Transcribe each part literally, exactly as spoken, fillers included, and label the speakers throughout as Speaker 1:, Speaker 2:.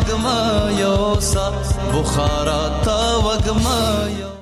Speaker 1: وگمایوسا بخارا تا وگمایو.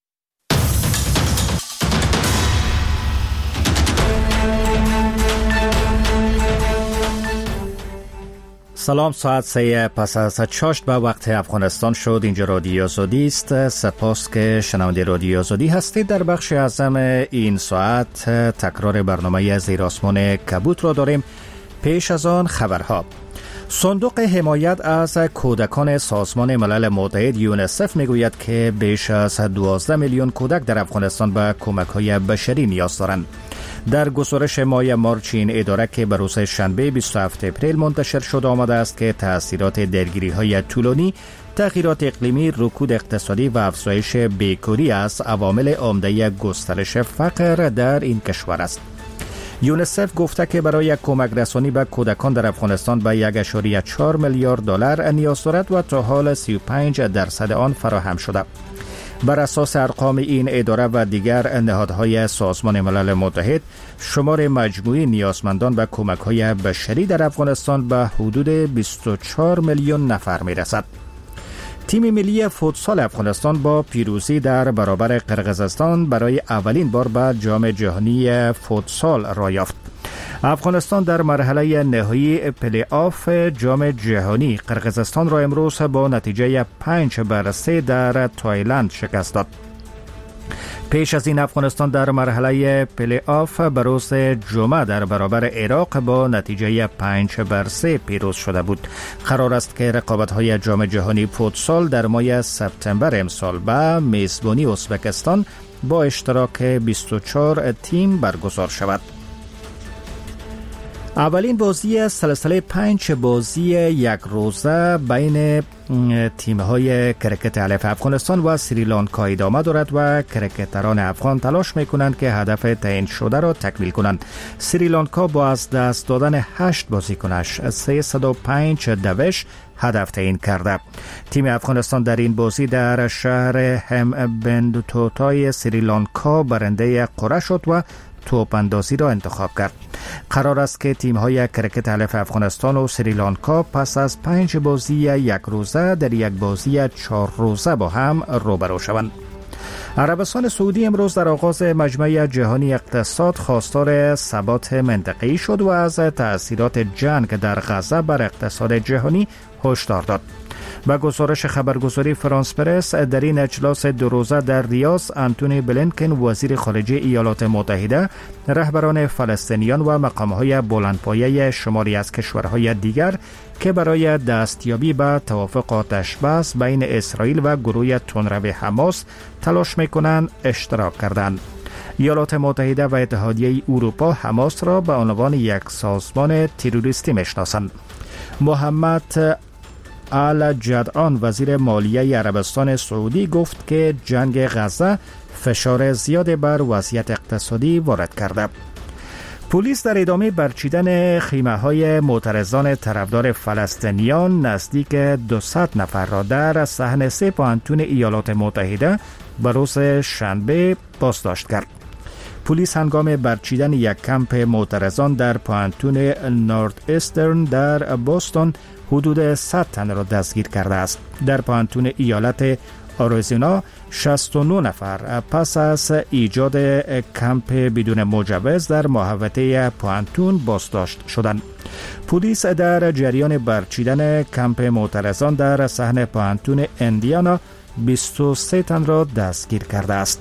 Speaker 2: سلام، ساعت سه پس از چاشت به وقت افغانستان شد. اینجا رادیو آزادی است. سپاس که شنونده رادیو آزادی هستید. در بخش اعظم این ساعت تکرار برنامه زیر آسمان کبوت را داریم. پیش از آن خبرها. صندوق حمایت از کودکان سازمان ملل متحد یونیسف میگوید که بیش از دوازده میلیون کودک در افغانستان به کمک‌های بشری نیاز دارند. در گزارش ماه مارچ این اداره که به روز شنبه بیست و هفتم اپریل منتشر شد آمده است که تأثیرات درگیری‌های طولانی، تغییرات اقلیمی، رکود اقتصادی و افزایش بیکاری از عوامل عمده گسترش فقر در این کشور است. یونیسف گفته که برای کمک رسانی به کودکان در افغانستان به یک و چهار میلیارد دلار نیاز دارد و تا حال سی و پنج درصد آن فراهم شده. بر اساس ارقام این اداره و دیگر نهادهای سازمان ملل متحد، شمار مجموعی نیازمندان به کمک‌های بشری در افغانستان به حدود بیست و چهار میلیون نفر می‌رسد. تیم ملی فوتسال افغانستان با پیروزی در برابر قرقیزستان برای اولین بار به جام جهانی فوتسال را یافت. افغانستان در مرحله نهایی پلی آف جام جهانی قرقیزستان را امروز با نتیجه پنج بر سه در تایلند شکست داد. پیش از این افغانستان در مرحله پلی آف به روز جمعه در برابر عراق با نتیجه پنج بر سه پیروز شده بود. قرار است که رقابت‌های جام جهانی فوتسال در ماه سپتامبر امسال به میزبانی ازبکستان با اشتراک بیست و چهار تیم برگزار شود. اولین بازی سلسله پنج بازی یک روزه بین تیم‌های کرکت الف افغانستان و سریلانکا ادامه دارد و کرکتران افغان تلاش می‌کنند که هدف تعیین شده را تکمیل کنند. سریلانکا با از دست دادن هشت بازیکنش سیصد و پنج دوش هدف تعیین کرده. تیم افغانستان در این بازی در شهر همبندوتوتای سریلانکا برنده قرعه شد و توپ اندازی را انتخاب کرد. قرار است که تیم‌های کرکت الف افغانستان و سریلانکا پس از پنج بازی یک روزه در یک بازی چهار روزه با هم روبرو شوند. عربستان سعودی امروز در آغاز مجمع جهانی اقتصاد خواستار ثبات منطقه‌ای شد و از تأثیرات جنگ در غزه بر اقتصاد جهانی هشدار داد. با گزارش خبرگزاری فرانس پرس، در این اجلاس دو روزه در ریاض، آنتونی بلینکن وزیر خارجه ایالات متحده، رهبران فلسطینیان و مقام‌های بلندپایه شماری از کشورهای دیگر که برای دستیابی به توافق آتش‌بس بین اسرائیل و گروه تندرو حماس تلاش می‌کنند اشتراک کردند. ایالات متحده و اتحادیه اروپا حماس را به عنوان یک سازمان تروریستی می‌شناسند. محمد الجدعان وزیر مالیه عربستان سعودی گفت که جنگ غزه فشار زیاد بر وضعیت اقتصادی وارد کرده. پلیس در ادامه برچیدن خیمه‌های معترضان طرفدار فلسطینیان نزدیک دویست نفر را در صحن سه پانتون ایالات متحده به روز شنبه بازداشت کرد. پلیس هنگام برچیدن یک کمپ معترضان در پانتون نورت ایسترن در بوستون حدود صد تن را دستگیر کرده است. در پانتون ایالت آریزونا شصت و نه نفر پس از ایجاد کمپ بدون مجوز در محوطه پانتون بازداشت شدند. پلیس در جریان برچیدن کمپ معترضان در صحن پانتون اندیانا بیست و سه تن را دستگیر کرده است.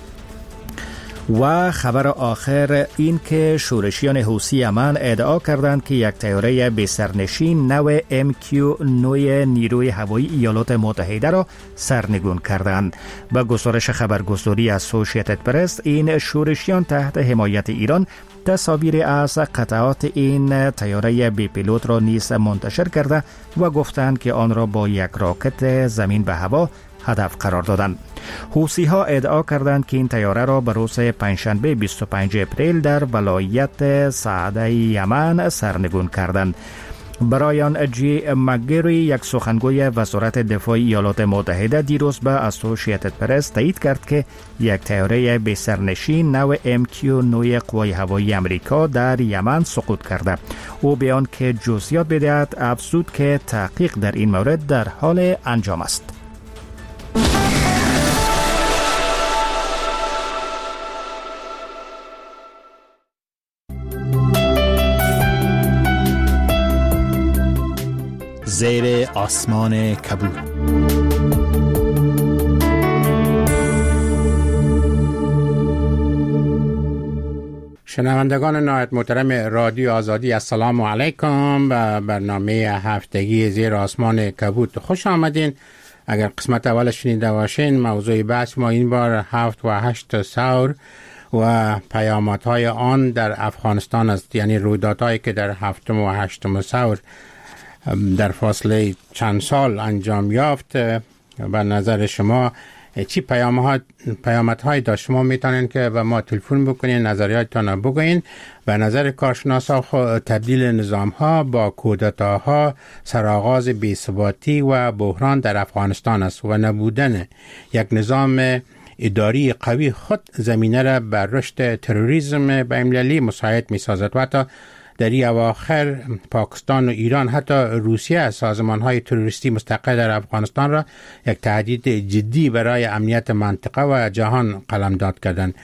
Speaker 2: و خبر آخر این که شورشیان حوثی یمن ادعا کردند که یک طیاره بی‌سرنشین نو ام کیو نه نیروی هوایی ایالات متحده را سرنگون کردند. با گزارش خبرگزاری اسوسییتد پرس، این شورشیان تحت حمایت ایران تصاویر از قطعات این طیاره بی پیلوت را نیز منتشر کرده و گفتند که آن را با یک راکت زمین به هوا هدف قرار دادند. حوثی ها ادعا کردند که این طیاره را به روز پنجشنبه بیست و پنج اپریل در ولایت سعده یمن سرنگون کردند. برایان جی مگیری، یک سخنگوی وزارت دفاع ایالات متحده، دیروز به اسوسییتد پرس تایید کرد که یک طیاره بی سرنشین نو ام کیو نه قوای هوایی امریکا در یمن سقوط کرده. او بیان که جزئیات بدهد افزود که تحقیق در این مورد در حال انجام است.
Speaker 3: زیر آسمان کبود.
Speaker 4: شنوندگان نهایت محترم رادیو آزادی، السلام علیکم. و برنامه هفتگی زیر آسمان کبود خوش آمدین. اگر قسمت اول شنیده باشین، موضوع بحث ما این بار هفت و هشت ثور و پیامدهای آن در افغانستان است، یعنی رویدادهایی که در هفتم و هشتم ثور در فاصله چند سال انجام یافت. به نظر شما چی پیامدهایی داشت؟ شما میتونین که به ما تلفن بکنین، نظریاتتان بگوین. به نظر کارشناسا تبدیل نظام ها با کودتاها سرآغاز بی‌ثباتی و بحران در افغانستان است و نبودن یک نظام اداری قوی خود زمینه را بر رشد تروریسم بین‌المللی مساعد می سازد و حتی در این اواخر پاکستان و ایران، حتی روسیه، سازمان‌های تروریستی مستقل در افغانستان را یک تهدید جدی برای امنیت منطقه و جهان قلمداد کردند.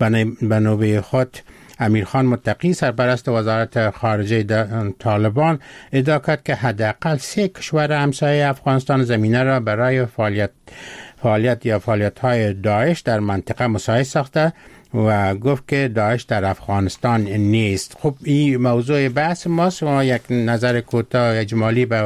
Speaker 4: به نوبه خود امیرخان متقی، سرپرست وزارت خارجه طالبان، ادعا کرد که حداقل سه کشور همسایه افغانستان زمینه را برای فعالیت فعالیت یا فعالیت‌های داعش در منطقه مساعد ساخته و گفت که داعش در افغانستان نیست. خب این موضوع بحث ماست. ما یک نظر کوتاه اجمالی به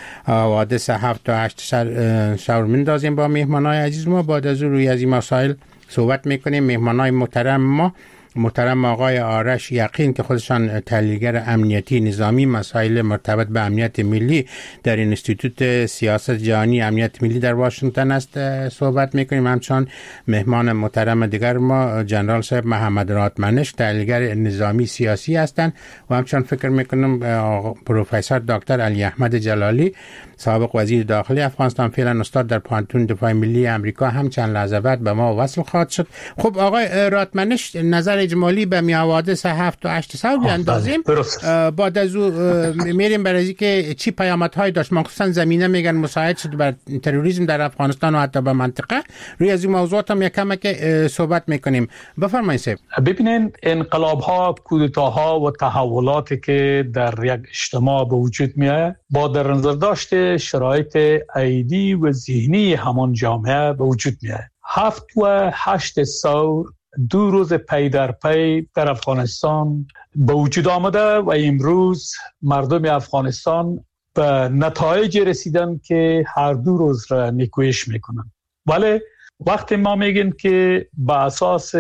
Speaker 4: حوادث هفت و هشت ثور میندازیم با مهمانای عزیز ما. بعد از روی از این مسائل صحبت میکنیم. مهمانای محترم ما، محترم آقای آرش یقین که خودشان تحلیلگر امنیتی نظامی مسائل مرتبط به امنیت ملی در انستیتوت سیاست جهانی امنیت ملی در واشنگتن است صحبت میکنیم. همچنان مهمان محترم دیگر ما جنرال صاحب محمد رات منش، تحلیلگر نظامی سیاسی هستند و همچنان فکر میکنم پروفسور دکتر علی احمد جلالی، سابق وزیر داخلی افغانستان، فعلا استاد در پانتون دفاع ملی امریکا، هم چند لحظه بعد به ما وصل خواهد شد. خب آقای رات منش، نظر اجمالی به حوادث هفت و هشت ثور بیاندازیم. بعد از او میریم برای اینکه چی پیامدهایی داشت، مخصوصا زمینه میگن مساعد شد بر تروریسم در افغانستان و حتی به منطقه. روی از این موضوعات هم یک کم که صحبت میکنیم. بفرمایید صاحب.
Speaker 5: ببینید، انقلاب ها، کودتاها و تحولاتی که در یک اجتماع به وجود میاد با در نظر داشته شرایط عیدی و ذهنی همان جامعه به وجود میاد. هفت و هشت ثور دو روز پی در پی در افغانستان به وجود آمده و امروز مردم افغانستان به نتایج رسیدن که هر دو روز را نیکویش میکنن. ولی وقتی ما میگیم که به اساس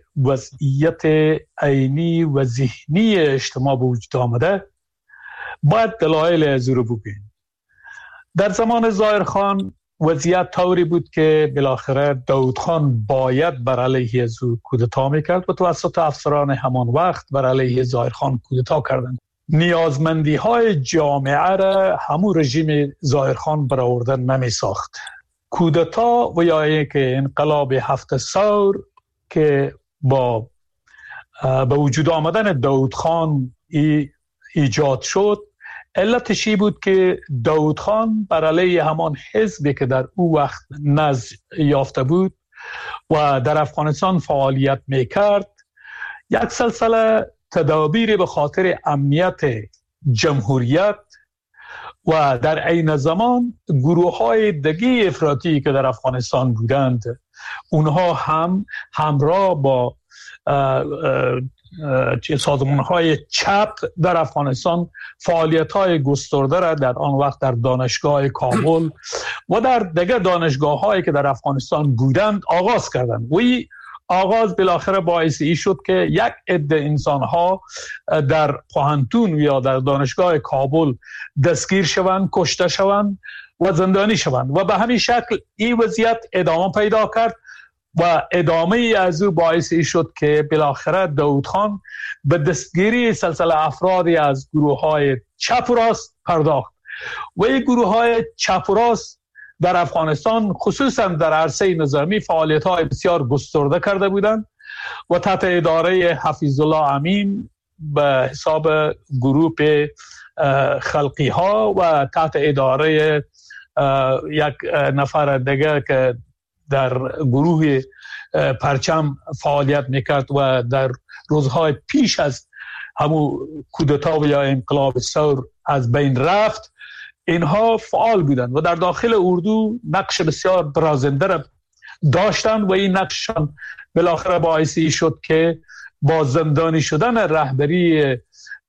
Speaker 5: وضعیت عینی و ذهنی اجتماع به وجود آمده، باید دلایل از رو بگوییم. در زمان ظاهرخان وضعیت طوری بود که بالاخره داود خان باید بر علیه از او کودتا میکرد و توسط افسران همان وقت بر علیه ظاهرخان کودتا کردند. نیازمندی های جامعه را همون رژیم ظاهرخان برآوردن نمی ساخت. کودتا و یا اینکه انقلاب هفت ثور که با به وجود آمدن داود خان ای ایجاد شد، علتشی بود که داود خان بر علیه همان حزبی که در او وقت نزد یافته بود و در افغانستان فعالیت میکرد، یک سلسله تدابیر به خاطر امنیت جمهوریت و در عین زمان گروه های دیگه افراطی که در افغانستان بودند، اونها هم همراه با سازمان های چپ در افغانستان فعالیت های گسترده را در آن وقت در دانشگاه کابل و در دیگر دانشگاه هایی که در افغانستان بودند آغاز کردند. و این آغاز بالاخره باعث ای شد که یک عده انسان ها در پوهنتون یا در دانشگاه کابل دستگیر شوند، کشته شوند و زندانی شوند و به همین شکل این وضعیت ادامه پیدا کرد و ادامه از او باعث ای شد که بالاخره داود خان به دستگیری سلسله افرادی از گروه های چپ و راست پرداخت. و این گروه های چپ و راست در افغانستان خصوصا در عرصه نظامی فعالیت های بسیار گسترده کرده بودند و تحت اداره حفیظ الله امین به حساب گروه خلقی ها و تحت اداره یک نفر دیگر که در گروه پرچم فعالیت میکرد و در روزهای پیش از همون کودتا یا انقلاب ثور از بین رفت، اینها فعال بودند و در داخل اردو نقش بسیار برازنده را داشتند و این نقششان بالاخره باعثی شد که با زندانی شدن رهبری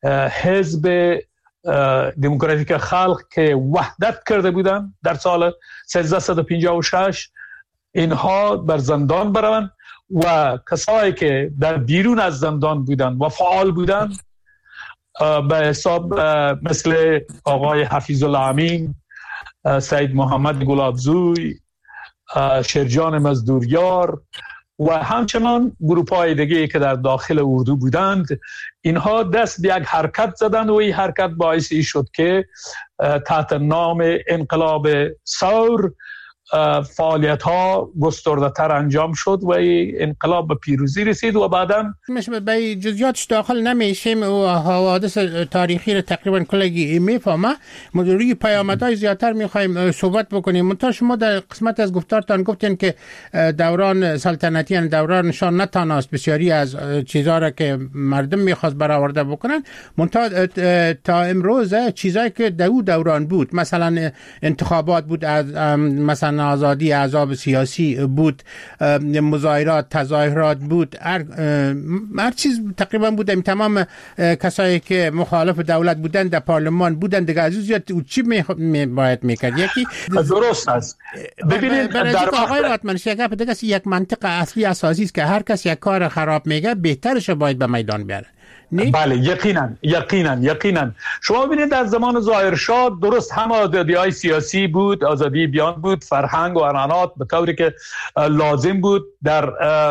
Speaker 5: حزب دموکراتیک خلق که وحدت کرده بودند در سال سیزده پنجاه و شش اینها بر زندان بروند و کسایی که در بیرون از زندان بودند و فعال بودند به حساب مثل آقای حفیظ الله امین، سید محمد گلابزوی، شیرجان مزدوریار و همچنان گروه‌های دیگه که در داخل اردو بودند، اینها دست به یک حرکت زدند و این حرکت باعثی شد که تحت نام انقلاب ثور فعالیت ها گسترده تر انجام شد و انقلاب به پیروزی رسید و بعداً
Speaker 4: به جزئیاتش داخل نمیشیم و حوادث تاریخی رو تقریبا کلگی میفهمه. روی پیامدهای زیادتر میخوایم صحبت بکنیم. منتها شما در قسمت از گفتارتان گفتین که دوران سلطنتی یعنی دورانشان نتانست بسیاری از چیزها را که مردم میخواست برآورده بکنن، منتها تا امروز چیزایی که در اون دوران بود، مثلا انتخابات بود، از مثلا آزادی احزاب سیاسی بود، مظاهرات تظاهرات بود، هر, هر چیز تقریبا بود. این تمام کسایی که مخالف دولت بودن در پارلمان بودن دیگه از زیاد چی می باید میکرد؟ یکی
Speaker 5: درست است. ببینید
Speaker 4: در آقای راتمن شگاف دیگه یک منطق اصلی اساسی است که هر کس یک کار خراب میگه بهترش باید به میدان بیاره.
Speaker 5: بله یقینا یقینا یقینا شما ببینید در زمان ظاهرشاه درست هم آزادی‌های سیاسی بود، آزادی بیان بود، فرهنگ و عنعنات به طوری که لازم بود در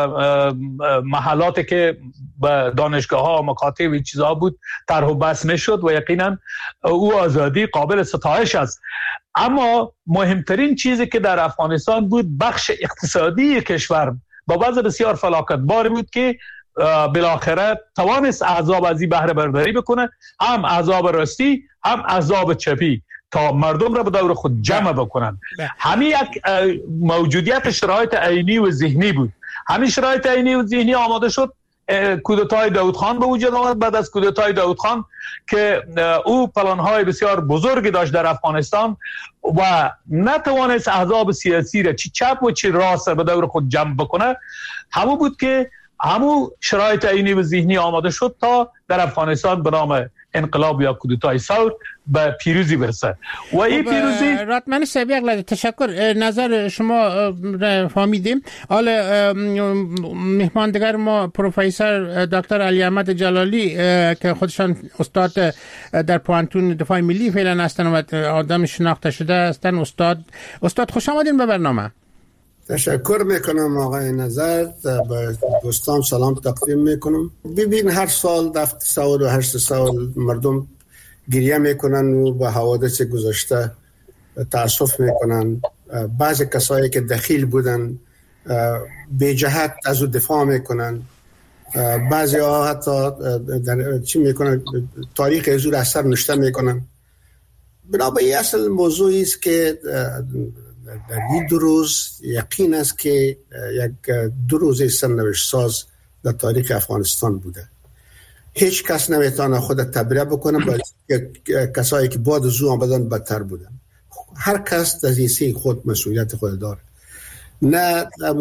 Speaker 5: محلاتی که دانشگاه‌ها و مکاتب و چیزا بود طرح و بس میشد و یقینا او آزادی قابل ستایش است. اما مهمترین چیزی که در افغانستان بود بخش اقتصادی کشور با وضع بسیار فلاکتبار بود که بالاخره توانست احزاب از این بهره برداری بکنه، هم احزاب راستی هم احزاب چپی، تا مردم را به دور خود جمع بکنن. همین یک موجودیت شرایط عینی و ذهنی بود. همین شرایط عینی و ذهنی آماده شد کودتای داود خان به وجود آمد. بعد از کودتای داود خان که او پلان‌های بسیار بزرگی داشت در افغانستان و نتوانست احزاب سیاسی را چی چپ و چی راست به دور خود جمع بکنه، همون بود که همون شرایط عینی و ذهنی آماده شد تا در افغانستان به نام انقلاب یا کودتای ثور به پیروزی برسه. و این پیروزی
Speaker 4: راتمن صاحب یک لحظه تشکر، نظر شما فهمیدیم. حالا مهمان دیگر ما پروفسور دکتر علی احمد جلالی که خودشان استاد در پوانتون دفاع ملی فعلا هستن و آدم شناخته شده هستن. استاد استاد خوش آمدین به برنامه.
Speaker 6: تشکر میکنم آقای نظر، به دوستان سلام تقدیم میکنم. ببین هر سال دفت سال و هشت سال مردم گریه میکنن و به حوادث گذشته تأسف میکنن. بعضی کسایی که دخیل بودن بی جهت از او دفاع میکنن، بعضی ها حتی در چی میکنن تاریخ از او را اثر نشته میکنن. بنابراین اصل موضوعی است که در این دو روز یقین است که یک دو روز سرنوشت ساز در تاریخ افغانستان بوده. هیچ کس نمیتونه خود تبرئه بکنه، با کسایی که بعد از او آمدن بدتر بودن. هر کس در این خود مسئولیت خود داره. نه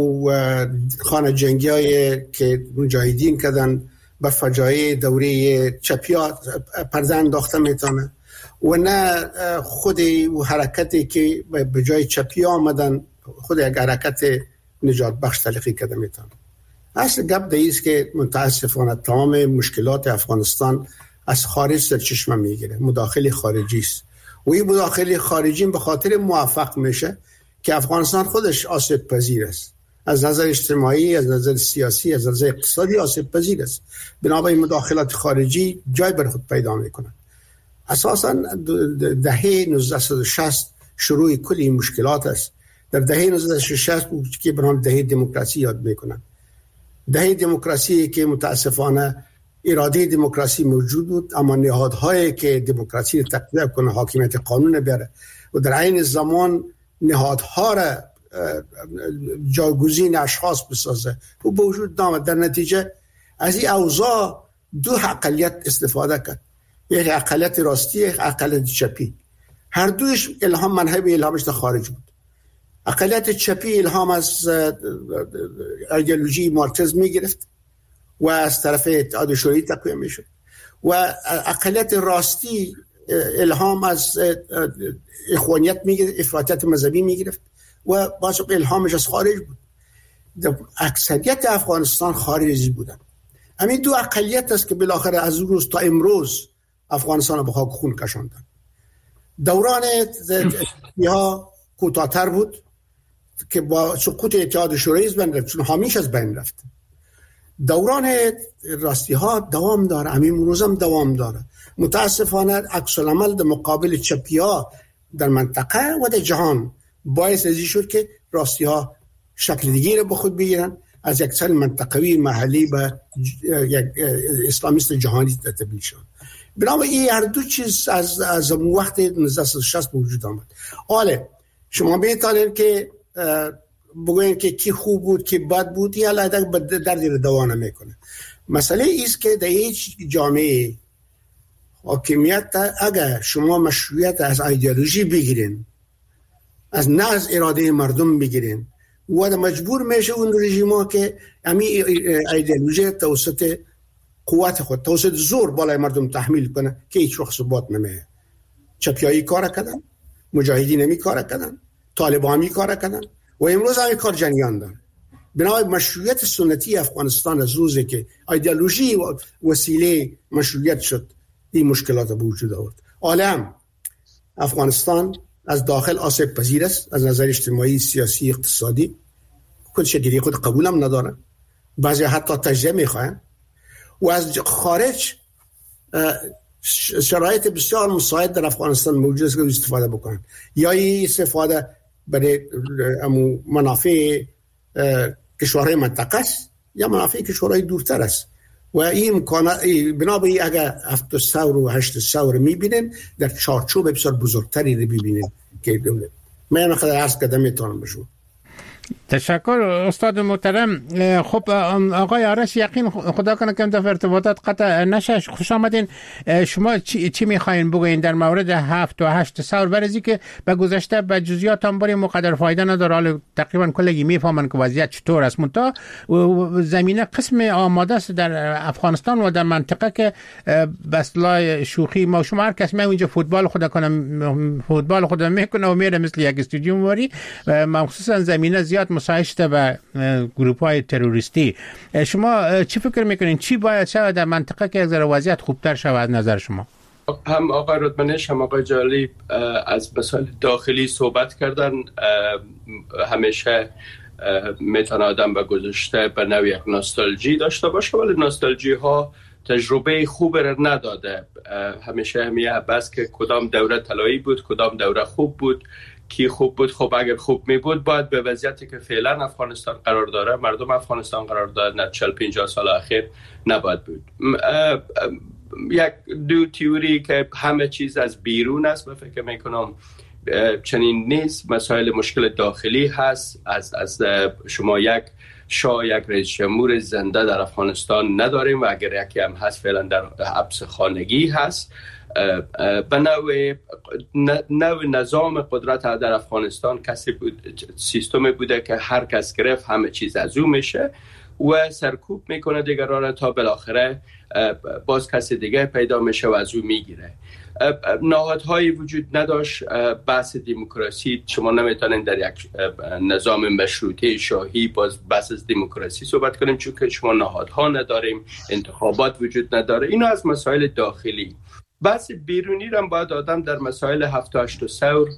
Speaker 6: خانه جنگی هایی که مجاهدین کردن به فجایع دوره چپیا پرده انداخته میتونه و نه خود و حرکتی که به جای چپی آمدن خود یک حرکت نجات بخش تلقی کرده میتونه. اصل گپ دیست که متاسفانه تمام مشکلات افغانستان از خارج سرچشمه میگیره، مداخله خارجی است و این مداخله خارجی به خاطر موفق میشه که افغانستان خودش آسیب پذیر است، از نظر اجتماعی، از نظر سیاسی، از نظر اقتصادی آسیب پذیر است. بنابراین مداخلات خارجی جای بر خود پیدا میکنه. اساسا دهه نوزده و شصت شروع کلی مشکلات است. در دهه نوزده و شصت بود که برام دهه دموکراسی یاد میکنن. دهه دموکراسی که متاسفانه اراده دموکراسی موجود بود، اما نهادهایی که دموکراسی رو تقویت کنه، حاکمیت قانون بیاره و در عین زمان نهادها را جایگزین اشخاص بسازه و به وجود نامد. در نتیجه از این اوضاع دو اقلیت استفاده کرد، یک اقلیت راستی، یک اقلیت چپی. هر دوش الهام منهب الهامش در خارج بود. اقلیت چپی الهام از ایدئولوژی مارکسیسم میگرفت و از طرف اتحاد شوروی تقویت میشد و اقلیت راستی الهام از اخوانیت میگرفت، افراطیت مذهبی میگرفت و باز الهامش از خارج بود. اکثریت افغانستان خارجی بودن. همین دو اقلیت است که بالاخره از اون روز تا امروز افغانستان به خاک خون کشاندن. دوران ها کوتاه‌تر بود که با سقوط اتحاد شوروی بین رفت، چون حامیش از بین رفت. دوران راستی ها دوام داره، همین روز هم دوام داره. متاسفانه عکس العمل در مقابل چپی ها در منطقه و در جهان باعث ازی شد که راستی ها شکل دیگه رو به خود بگیرن، از یک سال منطقوی محلی به یک اسلامیست جهانی تبدیل شد. بنابراین این هر دو چیز از از وقت نوزده و شصت وجود آمد. حالا شما میتونید که بگوین که کی خوب بود کی بد بود، یا علیه در دیر دوانه میکنه. مسئله ایست که در هیچ جامعه حاکمیت اگر شما مشروعیت از ایدئولوژی بگیرین، از نه از اراده مردم بگیرین، و مجبور میشه اون رژیما که همین ایدئولوژی توسط قوت خود، توسط زور بالای مردم تحمیل کنه که هیچ وقت ثبات نمیه. چپیایی کار کردن، مجاهدین نمی کار کردن، طالبانی کار کردن و امروز همین کار جریان داره. بنابراین مشروعیت سنتی افغانستان از روزی که ایدئولوژی و وسیله مشروعیت شد این مشکلات به وجود آورد. عالم افغانستان از داخل آسیب پذیر است، از نظر اجتماعی، سیاسی، اقتصادی. خودش دیگه خود قبولم نداره، بعضی حتی تجزیه میخواهن، و از خارج شرایط بسیار مساعد در افغانستان موجود است که استفاده بکنن، یا این استفاده برای منافع کشورهای منطقه است یا منافع کشورهای دورتر است. و این امکانات بنابراین اگر هفت ثور و هشت ثور میبینن در چارچوب بسیار بزرگتری رو ببینن که من خیلی عرض کردم میتونم بشون.
Speaker 4: تشکر استاد محترم. خب آقای آرش، یقین خدا کنه که در ارتباطات قطع نشه. خوش آمدین. شما چی, چی میخواین بگوین در مورد هفت و هشت ثور؟ برای که به گذشته به جزئیات هم برای مقدر فایده نداره، حالا تقریبا کلگی میفهمن که وضعیت چطور است. منتها زمینه قسم آماده است در افغانستان و در منطقه که به اصطلاح شوخی ما شما هر کس می اونجا فوتبال خدا کنه فوتبال خدا میکنه و میره مثل یک استادیوم وری، مخصوصا زمینه زیاد مساعد شده به گروه‌های تروریستی. شما چی فکر میکنین چی باید شود در منطقه که از وضعیت خوبتر شود نظر شما؟
Speaker 7: هم آقای رودمنش هم آقای جلالی از مسائل داخلی صحبت کردن. همیشه میتونه آدم به گذشته به نوع یک نوستالژی داشته باشه، ولی نوستالژی ها تجربه خوب را نداده. همیشه همیه بس که کدام دوره طلایی بود، کدام دوره خوب بود، کی خوب بود. خب اگر خوب می بود باید به وضعیتی که فعلا افغانستان قرار داره، مردم افغانستان قرار داره، نه چهل پنجاه سال اخیر نباید بود. یک دو تئوری که همه چیز از بیرون است، من فکر میکنم چنین نیست. مسائل مشکل داخلی هست. از از شما یک شاه، یک رئیس جمهور زنده در افغانستان نداریم و اگر یکی هم هست فعلا در حبس خانگی هست. به نوع نوع نظام قدرت در افغانستان کسی بود، سیستم بوده که هر کس گرفت همه چیز از او میشه و سرکوب میکنه دیگران تا بالاخره باز کسی دیگه پیدا میشه و از او میگیره. نهادهایی وجود نداشت. بحث دموکراسی شما نمیتونین در یک نظام مشروطه شاهی باز بحث از دموکراسی صحبت کنیم، چون که شما نهادها نداریم، انتخابات وجود نداره. اینو از مسائل داخلی. بحث بیرونی رو باید آدم در مسائل هفت و هشت ثور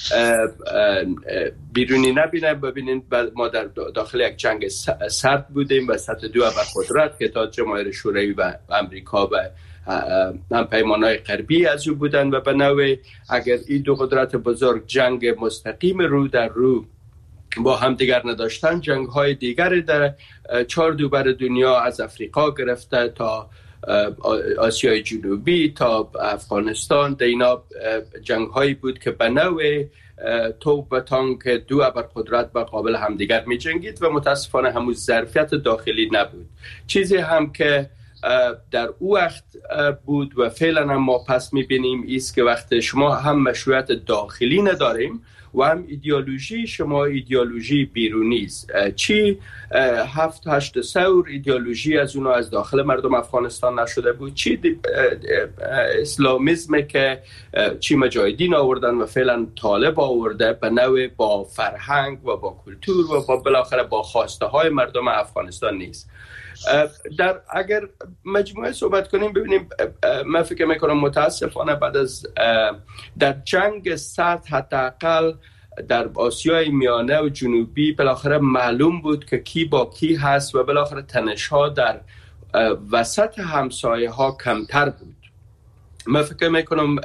Speaker 7: بیرونی نبینه. ببینین ما در داخل یک جنگ سرد بودیم و سطح دو و قدرت که تا جماهیر شوروی و امریکا و هم پیمانهای غربی از او بودن و به نوعی اگر این دو قدرت بزرگ جنگ مستقیم رو در رو با هم دیگر نداشتن، جنگ های دیگر در چهار دوبر دنیا از افریقا گرفته تا آسیای جنوبی تا افغانستان، در اینا جنگ هایی بود که به نوع توپ و تانک دو ابرقدرت با قابل همدیگر می جنگید و متاسفانه همون ظرفیت داخلی نبود. چیزی هم که در او وقت بود و فعلا هم ما پس می بینیم ایست که وقت شما هم مشروعیت داخلی نداریم و هم ایدئولوژی شما ایدئولوژی بیرونی است. چی هفت هشت سور ایدئولوژی از اونو از داخل مردم افغانستان نشده بود، چی اسلامیسم که چی مجاهدین آوردن و فعلا طالب آورده به نوع با فرهنگ و با کلتور و با بالاخره با خواسته های مردم افغانستان نیست. در اگر مجموعه صحبت کنیم ببینیم، من فکر میکنم متاسفانه بعد از در جنگ سرد حداقل در آسیای میانه و جنوبی بالاخره معلوم بود که کی با کی هست و بالاخره تنش‌ها در وسط همسایه ها کمتر بود. من فکر میکنم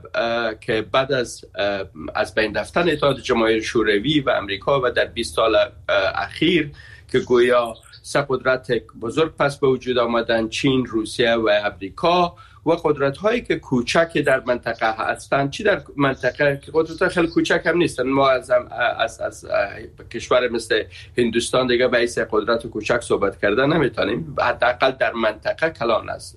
Speaker 7: که بعد از از بین رفتن اتحاد جماهیر شوروی و امریکا و در بیست سال اخیر که گویا سه قدرت بزرگ پس به وجود آمدن، چین، روسیه و امریکا و قدرت هایی که کوچک در منطقه هستند، چی در منطقه که قدرت خیلی کوچک هم نیستن، ما از از, از کشور مثل هندوستان دیگه به ایسه قدرت کوچک صحبت کردن نمیتونیم، حداقل در منطقه کلان است.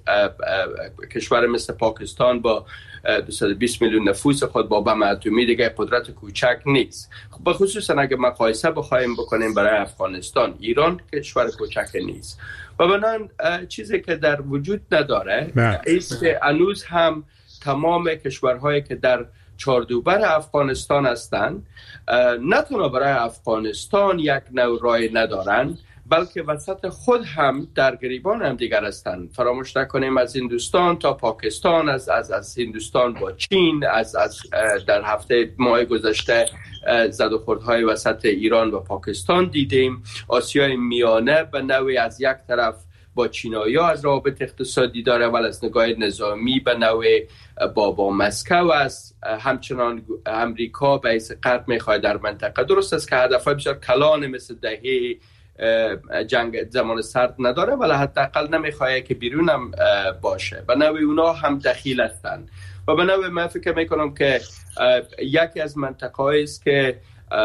Speaker 7: کشور مثل پاکستان با دویست و بیست میلیون نفوس خود با بم اتمی دیگه قدرت کوچک نیست. خب خصوصا اگه مقایسه بخوایم بکنیم برای افغانستان، ایران کشور کوچک نیست و بنان چیزی که در وجود نداره است که هنوز هم تمام کشورهایی که در چهاردوبر افغانستان هستند نه تنها برای افغانستان یک نوع رای ندارن، بلکه وسط خود هم در گریبان هم دیگر هستند. فراموش نکنیم از هندوستان تا پاکستان، از از از هندوستان با چین، از از در هفته ماه گذشته زد و خوردهای وسط ایران و پاکستان دیدیم. آسیای میانه به نوعی از یک طرف با چینایی‌ها از روابط اقتصادی داره ولی از نگاه نظامی به نوعی با با مسکو است. همچنان امریکا به حیث غرب میخواد در منطقه، درست است که هدفهای بسیار کلان مثل دهه جنگ زمان سرد نداره ولی حداقل نمیخواد که بیرون هم باشه. به نوعی اونا هم دخیل هستن و به نوعی من فکر میکنم که یکی از منطقه‌ای است که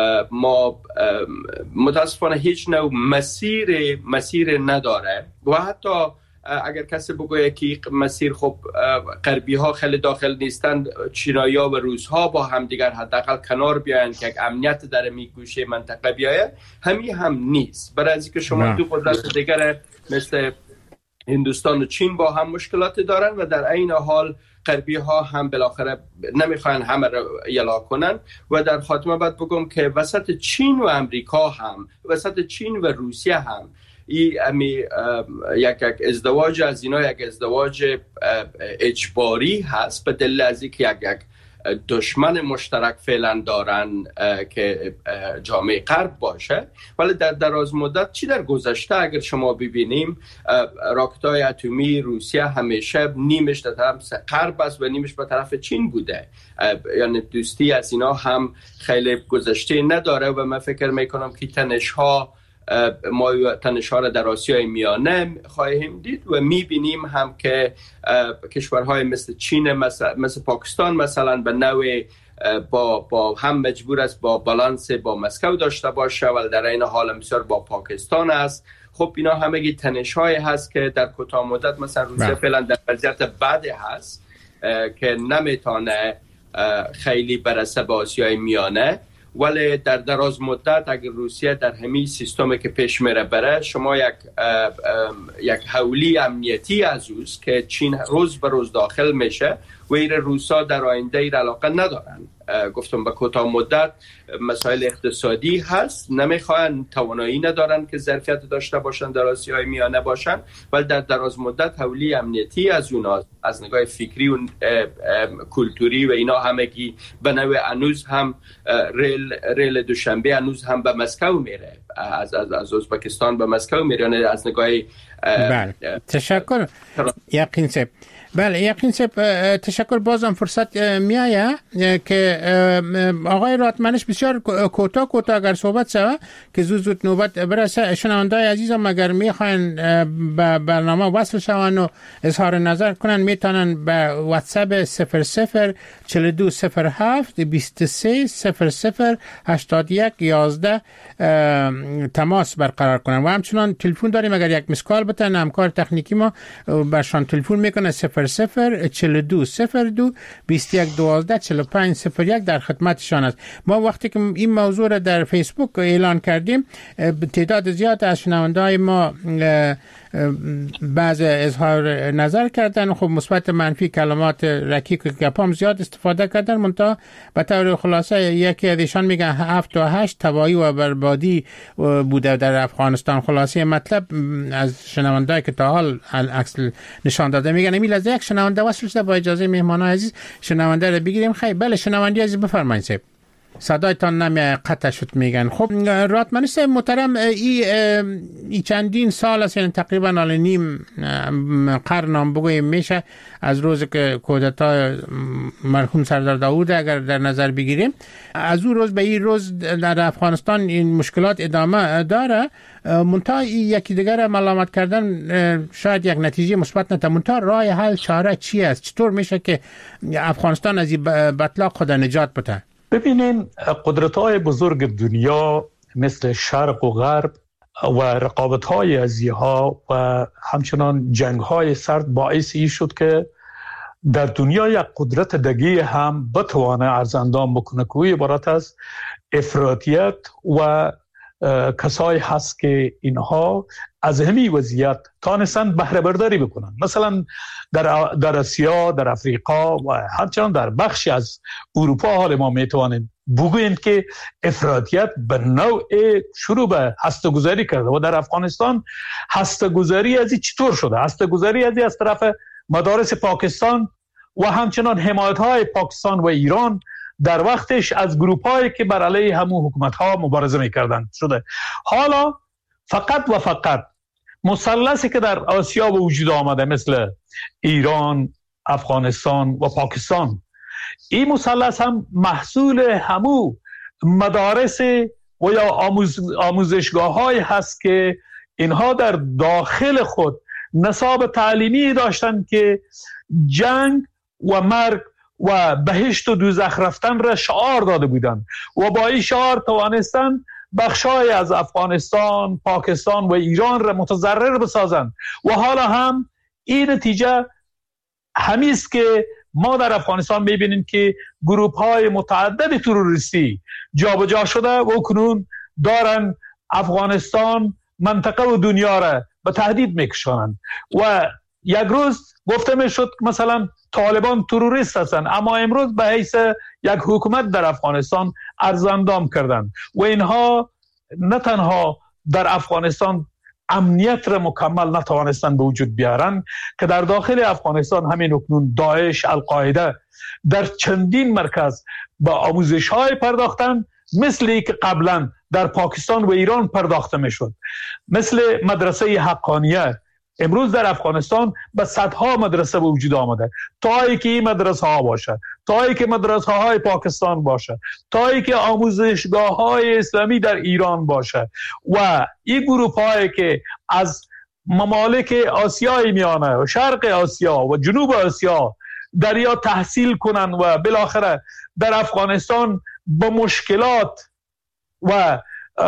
Speaker 7: ما متاسفانه هیچ نوع مسیر مسیر نداره و حتی اگر کسی بگوید که مسیر خب غربی ها خیلی داخل نیستن، چینایی‌ها و روس‌ها با هم دیگر حداقل کنار بیاین که یک امنیت در می گوشه منطقه بیایه، همین هم نیست. برای از اینکه شما دو قدرت دیگر مثل هندوستان و چین با هم مشکلات دارن و در این حال غربی ها هم بالاخره نمیخوان همه رو یلا کنن و در خاتمه بعد بگم که وسط چین و امریکا هم، وسط چین و روسیه هم ای امی یک یک ازدواج از اینا یک ازدواج اجباری هست به دلیل از اینکه یک یک دشمن مشترک فعلا دارن که جامعه غرب باشه. ولی در دراز مدت چی در گذشته اگر شما ببینیم راکت‌های اتمی روسیه همیشه نیمش در طرف غرب است و نیمش به طرف چین بوده، یعنی دوستی از اینا هم خیلی گذشته نداره و من فکر میکنم که تنش‌ها ما تنش‌ها را در آسیای میانه خواهیم دید و می‌بینیم هم که کشورهای مثل چین مثل, مثل پاکستان مثلا به نوع با با هم مجبور است با بالانس با مسکو داشته باشه ولی در این حال بسیار با پاکستان است. خب اینا همگی تنش‌های هست که در کوتاه مدت مثلا روسیه فعلا در وضعیت بدی هست که نمیتونه خیلی برسه به آسیای میانه، ولی در دراز مدت اگر روسیه در همین سیستمی که پیش میره بره، شما یک یک حولی امنیتی از اوست که چین روز به روز داخل میشه و این روسا در آینده ایر علاقه ندارن. گفتم به کوتاه مدت مسائل اقتصادی هست، نمیخوان، توانایی ندارن که ظرفیت داشته باشن در آسیای میانه باشن، ولی در دراز مدت حولی امنیتی از اونا از نگاه فکری و کلتوری و اینا همگی به نوع هنوز هم ریل ریل دوشنبه هنوز هم به مسکو میره، از از از ازبکستان به مسکو میره، یعنی از نگاه
Speaker 4: بله. تشکر یقین سه بله یقین سپ تشکر. بازم فرصت میایه که آقای راتمنش بسیار کوتاه کوتاه اگر صحبت شود که زود زود نوبت برسه. شنوندای عزیزم اگر میخواین به برنامه وصل شون و اظهار نظر کنن میتونن به واتساپ صفر صفر چهل و دو صفر هفت بیست و سه صفر صفر هشتاد و یک یازده تماس برقرار کنن و همچنان تلفن داریم اگر یک مسکال بتن همکار تکنیکی ما برشان تلفن میکنه صفر صفر چهل و دو صفر دو بیست و یک دوازده چهل و پنج صفر یک در خدمتشان است. ما وقتی که این موضوع را در فیسبوک اعلان کردیم تعداد زیاد از شنونده‌های ما بعض اظهار نظر کردن، خب مثبت منفی کلمات رکیک و گپام زیاد استفاده کردن، منتها به طور خلاصه یکی از ایشان میگن هفت و هشت تباهی و بربادی بوده در افغانستان. خلاصه مطلب از شنونده‌ای که تا حال عکس نشان داده میگن امیل از یک شنونده وصل شده. با اجازه مهمانان عزیز شنونده رو بگیریم. خیلی بله شنونده عزیز بفرمایید صاحب. صدایتان نمی قطع شد میگن. خب راتمنش صاحب محترم ای, ای چندین سال است، یعنی تقریبا حال نیم قرن هم بگویم میشه از روز که کودتا مرحوم سردار داوود اگر در نظر بگیریم، از اون روز به این روز در افغانستان این مشکلات ادامه داره. منتها یکی دیگر ملامت کردن شاید یک نتیجه مثبت نده. منتها راه حل چاره چی است؟ چطور میشه که افغانستان از این بطلاق خود نجات بده؟
Speaker 5: ببینین قدرت‌های بزرگ دنیا مثل شرق و غرب و رقابت‌های ازیها و همچنان جنگ‌های سرد باعث این شد که در دنیا یک قدرت دگی هم بتوانه ارزاندام بکنه که عبارت از افراطیت و کسایی هست که اینها از همین وضعیت تانستن بهره برداری بکنن. مثلا در در آسیا، در افریقا و همچنان در بخشی از اروپا حال ما میتوانیم بگوییم که افراطیت به نوع شروع به هسته‌گذاری کرده و در افغانستان هسته‌گذاری از این چطور شده؟ هسته‌گذاری از از طرف مدارس پاکستان و همچنان حمایت‌های پاکستان و ایران در وقتش از گروه‌هایی که بر علیه همون حکومت‌ها مبارزه می‌کردند شده. حالا فقط و فقط مثلثی که در آسیا به وجود آمده مثل ایران، افغانستان و پاکستان، این مثلث هم محصول همون مدارس و یا آموز آموزشگاه‌هایی هست که اینها در داخل خود نصاب تعلیمی داشتن که جنگ و مرگ و بهشت و دوزخ رفتن را شعار داده بودند و با این شعار توانستن بخشای از افغانستان، پاکستان و ایران را متضرر بسازند و حالا هم این نتیجه همیست که ما در افغانستان میبینیم که گروه‌های متعدد تروریستی جابجا شده و کنون دارن افغانستان منطقه و دنیا را به تهدید میکشانند و یک روز گفته میشد مثلا طالبان تروریست هستند، اما امروز به حیث یک حکومت در افغانستان ارزاندام کردند و اینها نه تنها در افغانستان امنیت را مکمل نتوانستند به وجود بیارن که در داخل افغانستان همین اکنون داعش، القاعده در چندین مرکز با آموزش های پرداختن مثلی که قبلا در پاکستان و ایران پرداخته میشد، مثل مدرسه حقانیه امروز در افغانستان به صدها مدرسه به وجود آمده، تا ای که این مدرسه ها باشه، تا ای که مدرسه های پاکستان باشه، تا ای که آموزشگاه های اسلامی در ایران باشه و این گروه هایی که از ممالک آسیای میانه و شرق آسیا و جنوب آسیا در یا تحصیل کنن و بالاخره در افغانستان با مشکلات و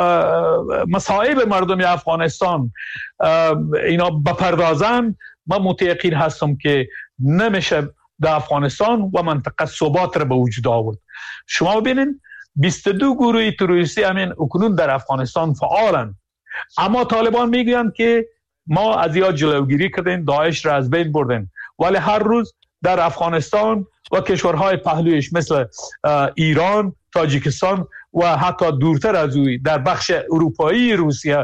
Speaker 5: مصائب مردم افغانستان اینا بپردازن، من متیقن هستم که نمیشه در افغانستان و منطقه ثبات را به وجود آورد. شما ببینید بیست و دو گروه تروریستی همین اکنون در افغانستان فعالن، اما طالبان میگویند که ما از یا جلوگیری کردیم، داعش را از بین بردیم، ولی هر روز در افغانستان و کشورهای پهلویش مثل ایران، تاجیکستان و حتی دورتر از اوی در بخش اروپایی روسیه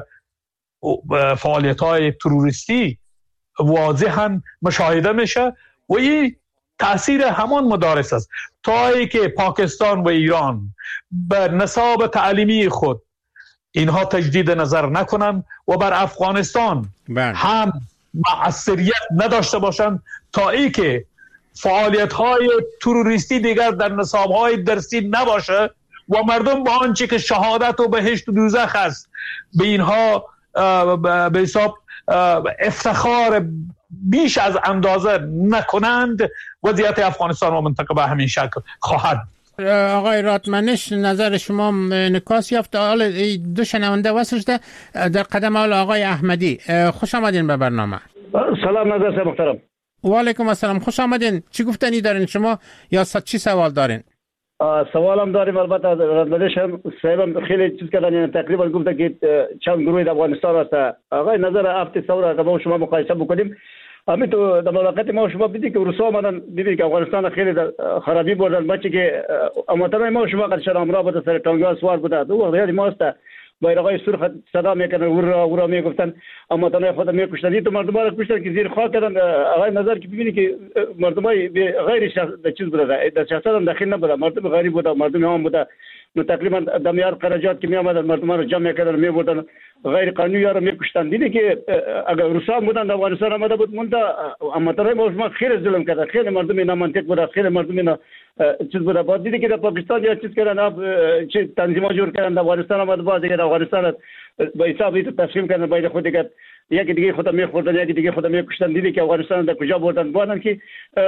Speaker 5: فعالیت‌های تروریستی واضحاً مشاهده میشه و این تأثیر همان مدارس است. تا ای که پاکستان و ایران به نصاب تعلیمی خود اینها تجدید نظر نکنن و بر افغانستان بله. هم مؤثریت نداشته باشند تا ای که فعالیت های تروریستی دیگر در نصاب های درسی نباشه و مردم با آنچه که شهادت و بهشت و دوزخ است به اینها به حساب افتخار بیش از اندازه نکنند، وضعیت افغانستان و منطقه به همین شکل خواهد.
Speaker 4: آقای راتمنش، نظر شما نکاس یافت. حالا دو شنونده وصل شده در قدم اول آقای احمدی. خوش آمدین به برنامه.
Speaker 8: سلام نظر محترم.
Speaker 4: و علیکم السلام، خوش آمدین. چی گفتنی دارین شما یا چی سوال دارین؟
Speaker 8: سوالم داریم. البته راتمنش هم صاحب خیلی چیز کردن، یعنی تقریبا گفته که چند گروه در افغانستان هست. آقای نظر هفت سوال اگر با شما مقایسه بکنیم، همین تو در ملاقات ما شما دیدی که روسا آمدن، دیدی که افغانستان خیلی خرابی بردن، بچه که اموطنای ما شما قدشان امرا بوده، سر تانگا سوار بوده، دو وقت یادی ما است بایرقای سرخ صدا میکنن، ورا ورا میگفتن اموطنای خود میکشتن. این تو مردم را کشتن که زیر خاک کردن. آقای نظر که ببینی که مردمای غیر چیز بوده، در شخصیت هم داخل نبوده، مردم غریب بوده، مردم هم بوده. نو تقریبا دمیار قراجات که می آمدن مردم را جمع کردن، می بردن غیر قانونی ها را میکشتن. دیدی که اگر روسا بودن در افغانستان آمده بود مونتا اموطنای ما شما خیلی ظلم کردن، خیلی مردم نامنطق بوده، خیلی مردم اینا چیز بوده. بعد دیدی که در پاکستان یا چیز کردن، اب چه تنظیمات جور کردن، در افغانستان آمده بعد دیگه در افغانستان به حساب این تسلیم کردن، باید خود دیگه یکی دیگه خودم میخوردن، یکی دیگه خودم میکشتن. دیدی که افغانستان در کجا بردن؟ بعدن که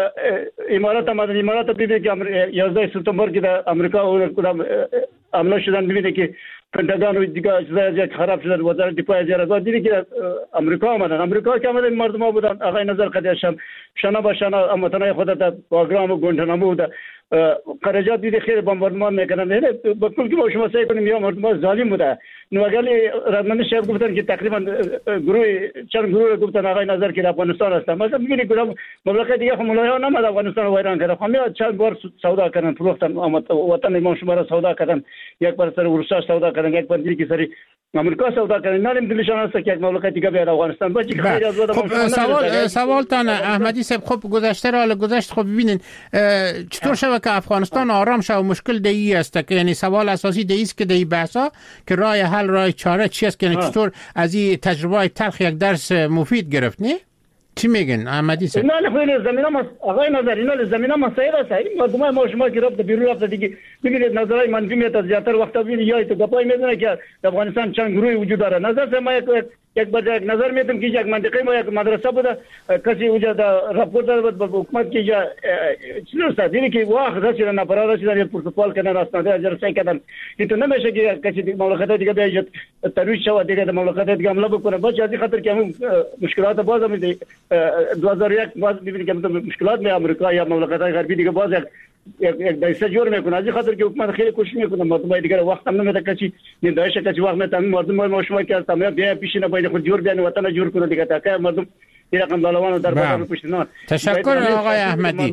Speaker 8: امارات آمدن، امارات ببینید که یازده سپتامبر که در آمریکا و کدام حمله شدن، ببینید که پنتاگون و دیگه چیزا خراب شدن، وزارت دفاع زیرا. دیدی که آمریکا آمدن، آمریکا که آمدن مردم ها بودن. آقای نظر قدیشم شنا با شنا اموطنای خود در باگرام و گونتنامو بوده، قراجات دیدی خیلی بمباردمان میکنن. نه با کل که ما شما سعی کنیم یا مردم ظالم بوده. نو اگر رادمنش شب گفتن که تقریبا گروه چند گروه گفتن آقای نظر که افغانستان هستن، مثلا میگی که مملکت دیگه خمولای نماد افغانستان رو ویران کرده، همه چند بار سودا کردن، فروختن وطن ما شما را سودا کردن، یک بار سر روسا سودا کردن، یک بار دیگه سری آمریکا سودا کردن. نالم دلشان است که یک مملکت دیگه بیاد افغانستان باشه. خیلی از
Speaker 4: خب سوال سوال تان احمدی صاحب، خب گذشته را گذشت، خب ببینین چطور شود که افغانستان آرام شود؟ مشکل دی است که یعنی سوال اساسی دی است که دی بحثا که راه حل راه چاره چی است که چطور از این تجربه تلخ یک درس مفید گرفت؟ نه چی میگن احمدی صاحب؟
Speaker 8: نه خیلی زمینه ما آقای نظر اینا زمینه مسائل است. این مردم ما شما که رفت بیرون رفت دیگه ببینید نظرای منفی میاد زیاتر وقت ببینید یا تو گپای میزنه که در افغانستان چند گروهی وجود داره. نظر ما یک یک بار یک نظر میدم که یک منطقه ما یک مدرسه بوده، کسی وجود راپورت داد به حکومت که یا چیزی است دیگه که واخ راست نه پرواز شدن پروتکل کردن اسناد اجرا کردن. این تو نمیشه که کسی مملکت دیگه بیاد ترویج شود دیگه در مملکت دیگه حمله بکنه. باشه از خاطر که همون مشکلات باز هم دو هزار و یک باز ببینید که مشکلات می آمریکا یا مملکت‌های غربی دیگه باز یک یک دایسه جور میکنه. از خاطر که حکومت خیلی کوشش میکنه مردم دیگه وقت هم نمیده کسی این دایشه کسی وقت میتونه مردم ما شما که تمام بیا پیش نه باید خود جور بیان وطن جور کنه دیگه تا که مردم این رقم بالوان در بازار پشت نه.
Speaker 4: تشکر آقای احمدی.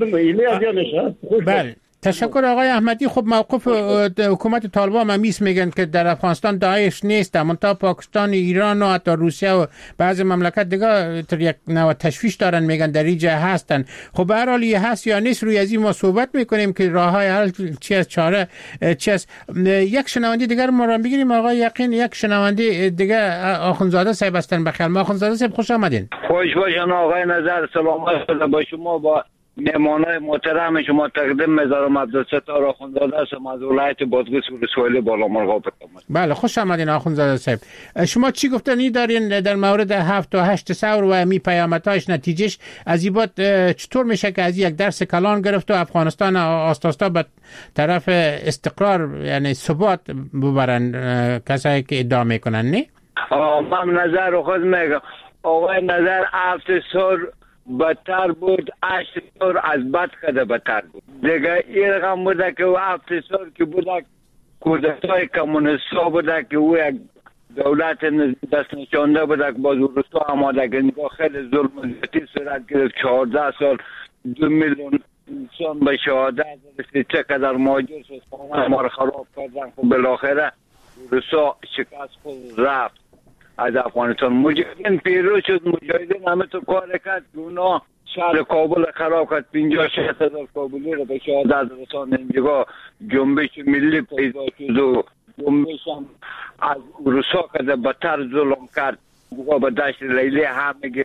Speaker 4: بله تشکر آقای احمدی. خب موقف حکومت طالبان هم میس میگن که در افغانستان داعش نیست، منتها پاکستان، ایران و حتی روسیه و بعضی مملکت دیگه تر یک نوع تشویش دارن، میگن در این جهه هستن. خب به هر حال هست یا نیست، روی از این ما صحبت میکنیم که راه های حل چی از چاره چی است. یک شنونده دیگر ما رو بگیریم آقای یقین. یک شنونده دیگه آخوندزاده صاحب هستن. بخیر ما آخوندزاده صاحب خوش آمدین.
Speaker 9: خوش باشن آقای نظر. سلامت با شما با مهمانای محترم شما تقدیم می‌ذارم. عبدالستار آخوندزاده هستم از ولایت بادغیس ولسوالی بالامرغاب.
Speaker 4: بله خوش آمدین آخوندزاده صاحب. شما چی گفتنی دارین در مورد هفت و هشت ثور و می پیامدهاش نتیجهش از این بعد چطور میشه که از یک درس کلان گرفت و افغانستان آستاستا به طرف استقرار یعنی ثبات ببرن کسایی که ادعا میکنن؟ نه
Speaker 9: من نظر خود میگم آقای نظر هفت ثور بدتر بود، هشت ثور از بد کده بدتر بود دیگه. این رقم بوده که او هفت ثور که بوده کودتای کمونیستا بوده که او یک دولت دست نشانده بوده که باز روستا آماده که نگاه خیلی ظلم و زیادتی صورت گرفت. چهارده سال دو میلیون انسان به شهادت رسید، چقدر مهاجر شد، خانه ما رو خراب کردن. خب بالاخره روستا شکست خود رفت از افغانستان. مجاهدین پیروز شد، مجاهدین همه تو کار کرد که اونا شهر کابل خراب کرد. پنجاه شصت هزار کابلی رو به شهادت رساند. اینجا جنبش ملی پیدا شد و جنبش هم از روسا کرده بدتر ظلم کرد. به دشت لیلی هم میگیره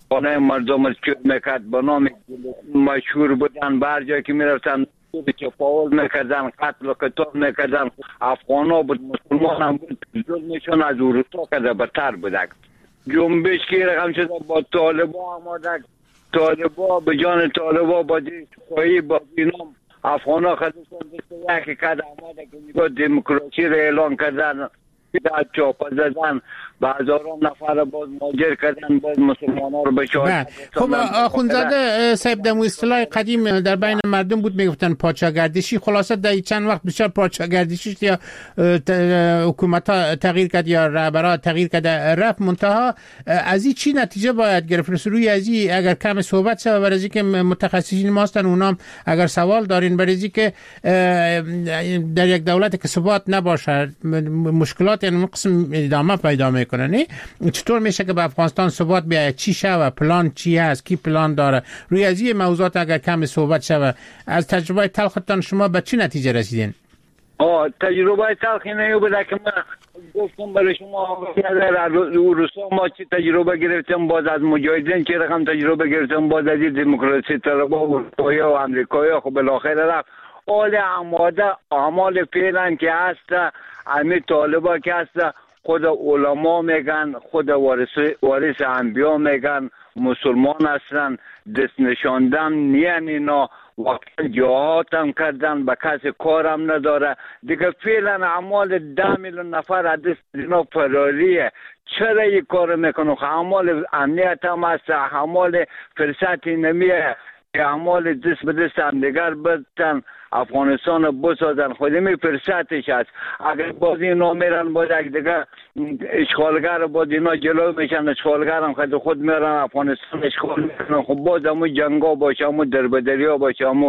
Speaker 9: خانه مردم رو چور میکرد، به نام مشهور بودن، بر جایی که میرفتن چپاول میکردن، قتل و قتال میکردن. افغان ها بود، مسلمان هم بود، ظلمشون از اروپا کرده بدتر بودک. جنبش که رقم شده با طالبا آمدک، طالبا به جان طالبا با دیشخواهی با بینام افغان ها خدشون دسته یکی کرد آمده که میگه دموکراسی رو اعلان کردن، در چاپا زدن، به هزاران نفر باز ماجر کردن، باز مسلمان ها رو به شاهد.
Speaker 4: خب آخونزاده صاحب دمو اصطلاح قدیم در بین مردم بود میگفتن پاچاگردشی، خلاصه در چند وقت بسیار پاچاگردشی یا حکومت ها تغییر کرد یا رهبرها تغییر کرد رفت، منتها از این چی نتیجه باید گرفت؟ روی از این اگر کم صحبت شد برای اینکه متخصصین ما هستن اونام اگر سوال دارین برای اینکه در یک دولت که ثبات نباشه مشکلات یعنی قسم ادامه پیدا میکنه، نه چطور میشه که به افغانستان ثبات بیاید؟ چی شوه؟ پلان چی هست؟ کی پلان داره؟ روی از این موضوعات اگر کم صحبت شوه، از تجربه تلختان شما به چی نتیجه رسیدین؟
Speaker 9: آه تجربه تلخی نیو بوده که من گفتم برای شما در روسا ما چی تجربه گرفتم، باز از مجاهدین چی رقم تجربه گرفتم، باز از دموکراسی طلبها و اروپایی و امریکایی. خب بالاخره رفت آل آماده اعمال فعلا که هست، امی طالبا که هست، خود علما میگن، خود وارث وارث انبیا میگن مسلمان هستن، دست نشاندن نیان اینا، واقعا جهاد هم کردن، به کسی کارم نداره دیگه. فعلا اعمال ده میلیون نفر از دست اینا فراریه. چرا این کار میکنه؟ اعمال امنیت هم هست، اعمال فرصتی نمیه، اعمال دست به دست هم دیگر بدن افغانستان بسازن. خودی می فرصتش هست. اگر باز اینا میرن باز دیگه اشغالگر باز اینا جلو میشن، اشغالگر هم خود خود میرن افغانستان اشغال میکنن. خب باز همون جنگا باشه، همون دربدری ها باشه، همون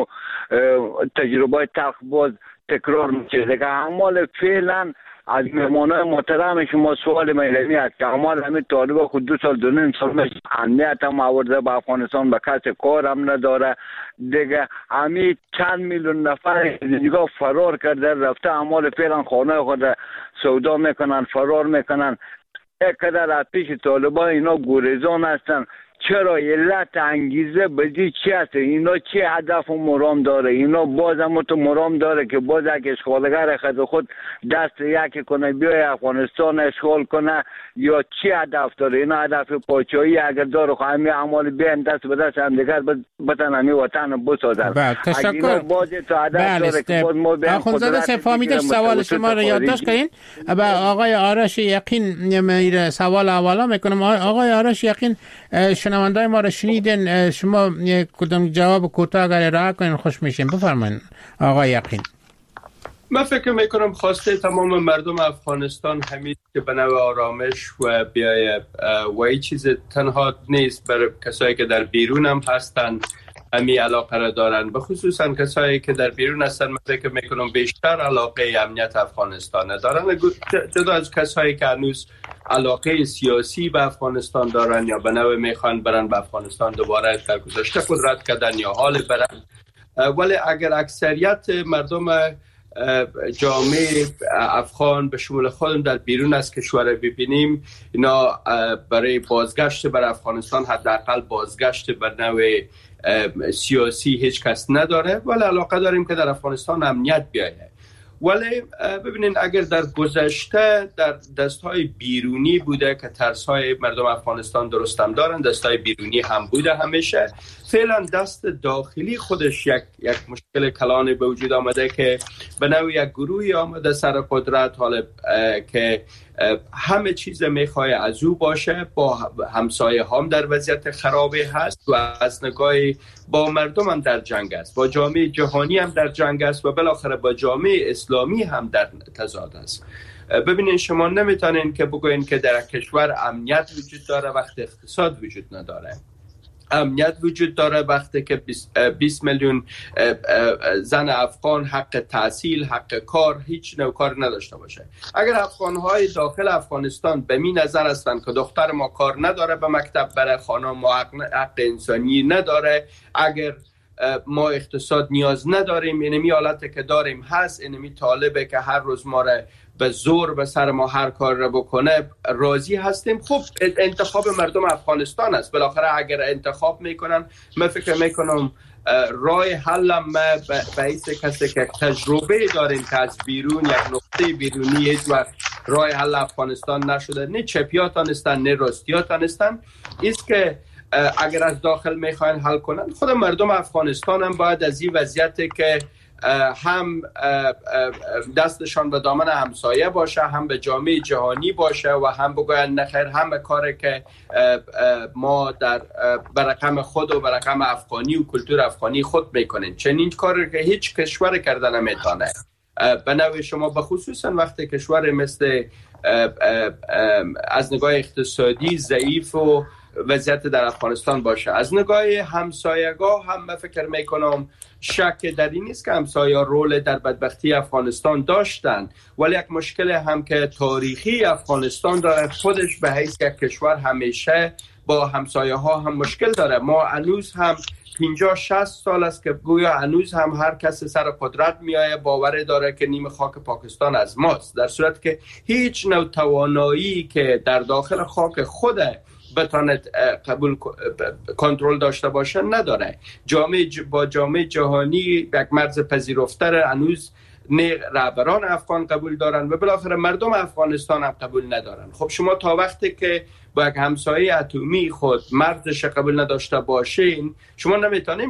Speaker 9: تجربه تلخ باز تکرار میشه دیگه. اعمال فعلا از مهمانای محترم شما سوال میلمی است که اعمال همین طالبا خود دو سال دو نیم سال میشه امنیت هم آورده به افغانستان، به کسی کار هم نداره دیگه. همین چند میلیون نفر دیگه فرار کرده رفته، اعمال فعلا خانه خود سودا میکنن، فرار میکنن. یک قدر از پیش طالبا اینا گریزان هستن. چرا؟ علت انگیزه بدی چی هست؟ اینا چی هدف و مرام داره؟ اینا باز هم تو مرام داره که باز یک اشغالگر خود خود دست یکی کنه بیای افغانستان اشغال کنه، یا چی هدف داره؟ اینا هدف پاچایی اگر داره خواهی همین اعمال بیان دست به دست هم دیگر بتن همی وطن بسازن.
Speaker 4: بله تشکر.
Speaker 9: باز تو هدف داره که باز ما بیان
Speaker 4: آخونزاده صاحب فهمیدش سوال شما رو یادداشت کردین. با آقای آرش یقین میره سوال اولا میکنم. آقای آرش یقین شنونده ما رو شنیدین، شما کدام جواب کوتاه اگر ارائه کنین خوش میشیم. بفرمایید آقای یقین.
Speaker 7: من فکر میکنم خواسته تمام مردم افغانستان همین که به نوع آرامش و بیایه و این چیز تنها نیست، برای کسایی که در بیرون هم هستن همی علاقه را دارن، به خصوصا کسایی که در بیرون هستن. من فکر میکنم بیشتر علاقه امنیت افغانستان دارن، جدا از کسایی که هنوز علاقه سیاسی به افغانستان دارن یا به نوع میخوان برن به افغانستان دوباره در گذشته قدرت کردن یا حال برن. ولی اگر اکثریت مردم جامعه افغان به شمول خودم در بیرون از کشور ببینیم، اینا برای بازگشت بر افغانستان حداقل بازگشت بر نوع سیاسی هیچ کس نداره، ولی علاقه داریم که در افغانستان امنیت بیاید. ولی ببینین اگر در گذشته در دستهای بیرونی بوده که ترسهای مردم افغانستان درست هم دارن، دستهای بیرونی هم بوده همیشه، فعلا دست داخلی خودش یک یک مشکل کلان به وجود آمده که به نوع یک گروهی آمده سر قدرت، حالا که همه چیز میخواه از او باشه، با همسایه هم در وضعیت خرابی هست و از نگاه با مردم هم در جنگ است، با جامعه جهانی هم در جنگ است و بالاخره با جامعه اسلامی هم در تضاد است. ببینین شما نمیتونین که بگوین که در کشور امنیت وجود داره وقت اقتصاد وجود نداره. امنیت وجود داره وقتی که بیست میلیون زن افغان حق تحصیل، حق کار، هیچ نوع کار نداشته باشه. اگر افغانهای داخل افغانستان به می نظر هستند که دختر ما کار نداره به مکتب بره، خانم ما حق, حق انسانی نداره، اگر ما اقتصاد نیاز نداریم، اینمی حالت که داریم هست، اینمی طالبه که هر روز ما را به زور به سر ما هر کار را بکنه راضی هستیم. خب انتخاب مردم افغانستان است. بالاخره اگر انتخاب میکنن، من فکر میکنم رای حل ما به ایسه کسی که تجربه داریم که از بیرون یک نقطه بیرونی هیچ وقت رای حل افغانستان نشده، نه چپیا تانستن نه راستیا تانستن، است که اگر از داخل میخواین حل کنن، خود مردم افغانستان هم باید از این وضعیتی که هم دستشان به دامن همسایه باشه، هم به جامعه جهانی باشه و هم بگوین نخیر همه کاری که ما در برقم خود و برقم افغانی و کلتور افغانی خود میکنیم، چنین کاری که هیچ کشور کرده نمیتونه. به نوع شما به خصوصا وقتی کشور مثل از نگاه اقتصادی ضعیف و وضعیت در افغانستان باشه، از نگاه همسایگاه هم من فکر میکنم شک در این نیست که همسایه رول در بدبختی افغانستان داشتن، ولی یک مشکل هم که تاریخی افغانستان داره، خودش به حیث یک کشور همیشه با همسایه ها هم مشکل داره. ما هنوز هم پنجاه شصت سال است که گویا هنوز هم هر کس سر قدرت میایه باور داره که نیم خاک پاکستان از ماست، در صورت که هیچ نوع توانایی که در داخل خاک خود بتاند قبول کنترل داشته باشه نداره. جامعه با جامعه جهانی یک مرز پذیرفته هنوز نه رهبران افغان قبول دارن و بالاخره مردم افغانستان هم قبول ندارن. خب شما تا وقتی که با یک همسایه اتمی خود مرزش قبول نداشته باشین، شما نمیتونیم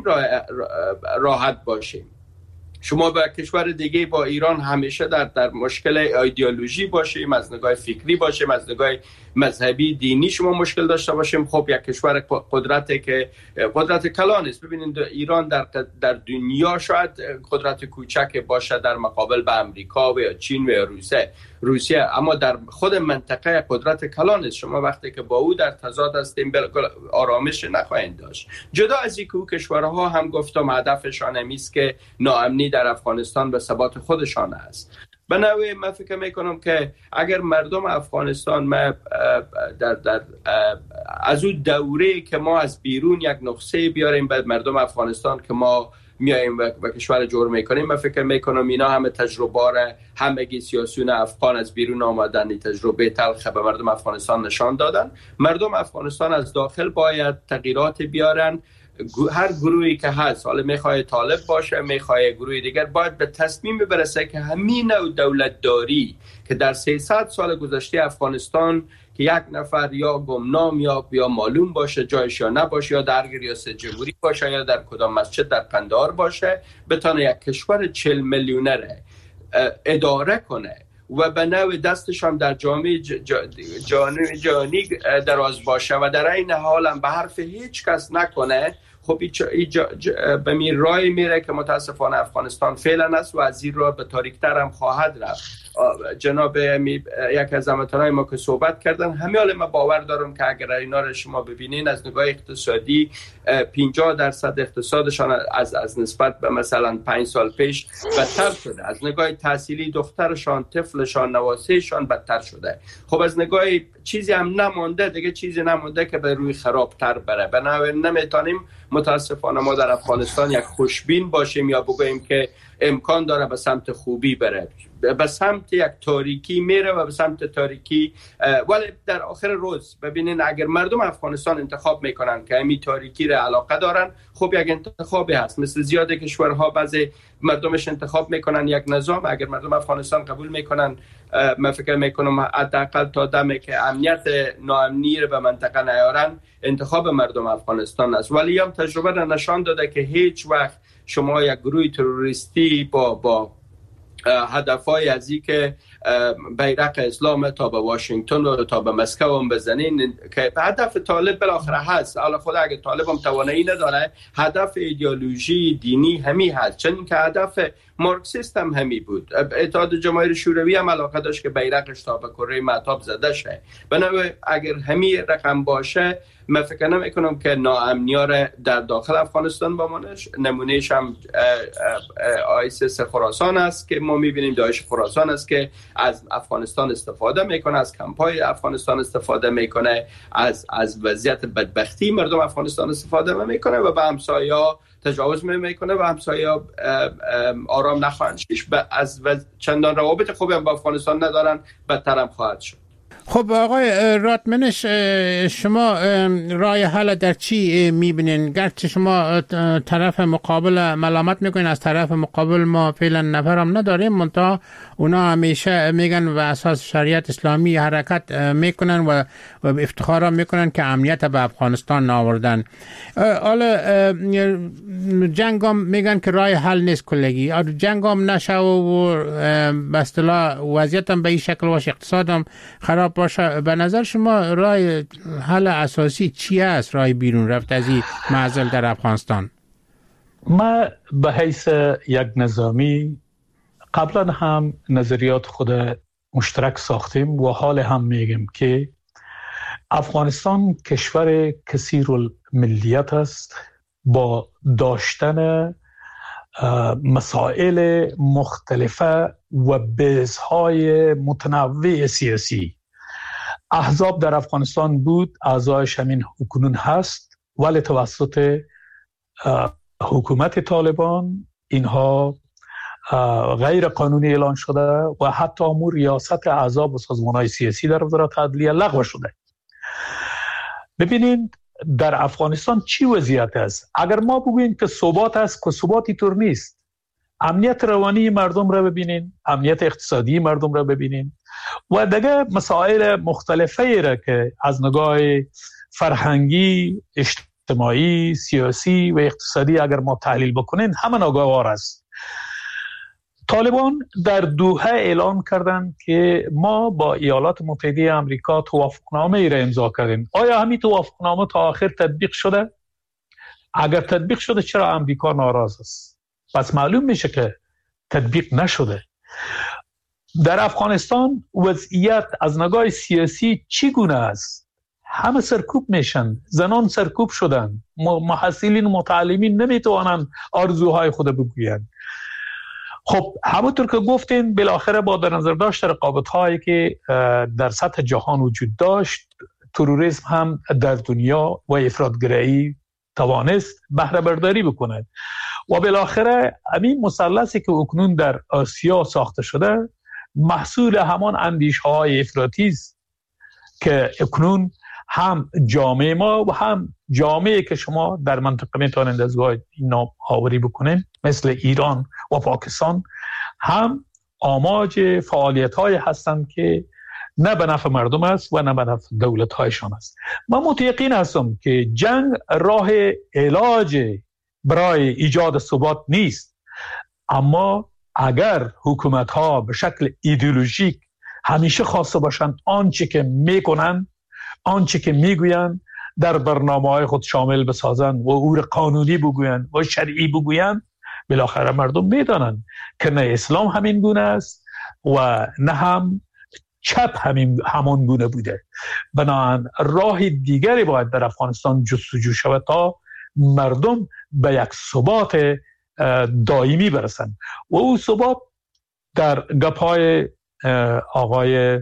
Speaker 7: راحت باشین. شما با کشور دیگه با ایران همیشه در در مشکل ایدئولوژی باشیم، از نگاه فکری باشیم، از نگاه مذهبی دینی شما مشکل داشته باشیم. خب یک کشور قدرتی که قدرت کلان است. ببینید ایران در در دنیا شاید قدرت کوچک باشه در مقابل به امریکا و یا چین و یا روسیه روسیه اما در خود منطقه قدرت کلان است. شما وقتی که با او در تضاد هستیم آرامش نخواهید داشت. جدا از اینکه او کشورها هم گفتم هدفشان همیست که ناامنی در افغانستان به ثبات خودشان است. به نوعی من فکر میکنم که اگر مردم افغانستان ما در در از اون دوره که ما از بیرون یک نقصه بیاریم به مردم افغانستان که ما میایم و کشور جور میکنیم، من فکر میکنم اینا همه تجربه را همگی سیاسیون افغان از بیرون آمدن تجربه تلخ به مردم افغانستان نشان دادن. مردم افغانستان از داخل باید تغییرات بیارن. هر گروهی که هست، حالا میخواه طالب باشه میخواه گروه دیگر، باید به تصمیم برسه که همین نوع دولت داری که در سیصد سال گذشته افغانستان که یک نفر یا گمنام یا یا معلوم باشه جایش یا نباشه، یا در ریاست جمهوری باشه یا در کدام مسجد در قندهار باشه، بتونه یک کشور چهل میلیونر اداره کنه و به نوع دستشان در جامعه جهانی جهانی دراز باشه و در این حال هم به حرف هیچ کس نکنه. خب به می رای میره که متاسفانه افغانستان فعلا است و از این راه به تاریک‌تر هم خواهد رفت. جناب یک از هموطنان ما که صحبت کردن، همه حال ما باور دارم که اگر اینا رو شما ببینین از نگاه اقتصادی پنجاه درصد اقتصادشان از از نسبت به مثلا پنج سال پیش بدتر شده. از نگاه تحصیلی دخترشان، طفلشان، نواسهشان بدتر شده. خب از نگاه چیزی هم نمونده دیگه، چیزی نمونده که به روی خرابتر بره. بنابراین نمیتونیم متاسفانه ما در افغانستان یک خوشبین باشیم یا بگوییم که امکان داره به سمت خوبی بره. به سمت یک تاریکی میره و به سمت تاریکی، ولی در آخر روز ببینین اگر مردم افغانستان انتخاب میکنن که همین تاریکی را علاقه دارن، خب یک انتخابی هست. مثل زیاد کشورها بعضی مردمش انتخاب میکنن یک نظام، اگر مردم افغانستان قبول میکنن، من فکر میکنم حداقل تا دمی که امنیت ناامنی رو به منطقه نیارن، انتخاب مردم افغانستان است. ولی هم تجربه را نشان داده که هیچ وقت شما یک گروه تروریستی با با هدفهای از این که بیرق اسلام تا به واشنگتن و تا به مسکو هم بزنین، که هدف طالب بالاخره هست. حالا خود اگه طالب هم توانایی نداره، هدف ایدئولوژی دینی همی هست، چون که هدف مارکسیست هم همی بود. اتحاد جماهیر شوروی هم علاقه داشت که بیرقش تا به کره مهتاب زده شه. بنابراین اگر همی رقم باشه، من فکر نمی‌کنم که ناامنی‌ها در داخل افغانستان بمانش. نمونهش هم آیسیس خراسان است که ما می‌بینیم، داعش خراسان است که از افغانستان استفاده میکنه، از کمپای افغانستان استفاده میکنه، از از وضعیت بدبختی مردم افغانستان استفاده میکنه و به همسایه‌ها تجاوز میکنه و همسایه آرام نخواهند شد. از چندان روابط خوبی هم با افغانستان ندارن، بدتر هم خواهد شد.
Speaker 4: خب آقای راتمنش، شما رای حل در چی میبینین؟ گرچه شما طرف مقابل ملامت میکنین، از طرف مقابل ما فعلا نفرم نداریم، منتها اونا همیشه میگن و اساس شریعت اسلامی حرکت میکنن و افتخار میکنن که امنیت به افغانستان آوردن. حالا جنگ هم میگن که رای حل نیست کلگی، جنگ هم نشه و به اصطلاح وضعیت هم به این شکل باشه، اقتصاد هم خراب باشه. به نظر شما رای حل اساسی چی است؟ رای بیرون رفت از این معضل در افغانستان؟
Speaker 5: ما به حیث یک نظامی قبلا هم نظریات خود مشترک ساختیم و حال هم میگیم که افغانستان کشور کثیر الملیت است با داشتن مسائل مختلفه و بزهای متنوع سیاسی. احزاب در افغانستان بود، اعضایش همین کنون هست، ولی توسط حکومت طالبان اینها غیر قانونی اعلان شده و حتی امور ریاست احزاب و سازمان‌های سیاسی در وزارت عدلیه لغو شده. ببینید در افغانستان چی وضعیت است. اگر ما بگوییم که ثبات است، که ثباتی طور نیست. امنیت روانی مردم را ببینین، امنیت اقتصادی مردم را ببینین و دیگه مسائل مختلفه را که از نگاه فرهنگی، اجتماعی، سیاسی و اقتصادی اگر ما تحلیل بکنین همه ناگوار است. طالبان در دوحه اعلان کردند که ما با ایالات متحده آمریکا توافقنامه ای را امضا کردیم. آیا همین توافقنامه تا آخر تطبیق شده؟ اگر تطبیق شده چرا آمریکا ناراض است؟ پس معلوم میشه که تطبیق نشده. در افغانستان وضعیت از نگاه سیاسی چگونه است؟ همه سرکوب میشن، زنان سرکوب شدن، محصلین و متعلمین نمیتوانند آرزوهای خود بگویند. خب همونطور که گفتین بالاخره با در نظر داشت رقابت هایی که در سطح جهان وجود داشت، تروریسم هم در دنیا و افراطگرایی توانست بهره برداری بکنه و بالاخره همین مثلثی که اکنون در آسیا ساخته شده محصول همان اندیشه های افراطی است که اکنون هم جامعه ما و هم جامعه که شما در منطقه میتونید از گاه اینا آوری بکنین مثل ایران و پاکستان هم آماج فعالیت های هستند که نه به نفع مردم است و نه به نفع دولت هایشان است. من متیقن هستم که جنگ راه علاج برای ایجاد ثبات نیست، اما اگر حکومت ها به شکل ایدئولوژیک همیشه خواسته باشند آنچه که میکنن، آنچه که میگوین در برنامه های خود شامل بسازن و امور قانونی بگوین و شرعی بگوین، بالاخره مردم میدانند که نه اسلام همین گونه است و نه هم چپ همین همان گونه بوده. بنابراین راه دیگری باید در افغانستان جستجو شود تا مردم به یک ثبات دائمی برسند و او ثبات در گپ‌های آقای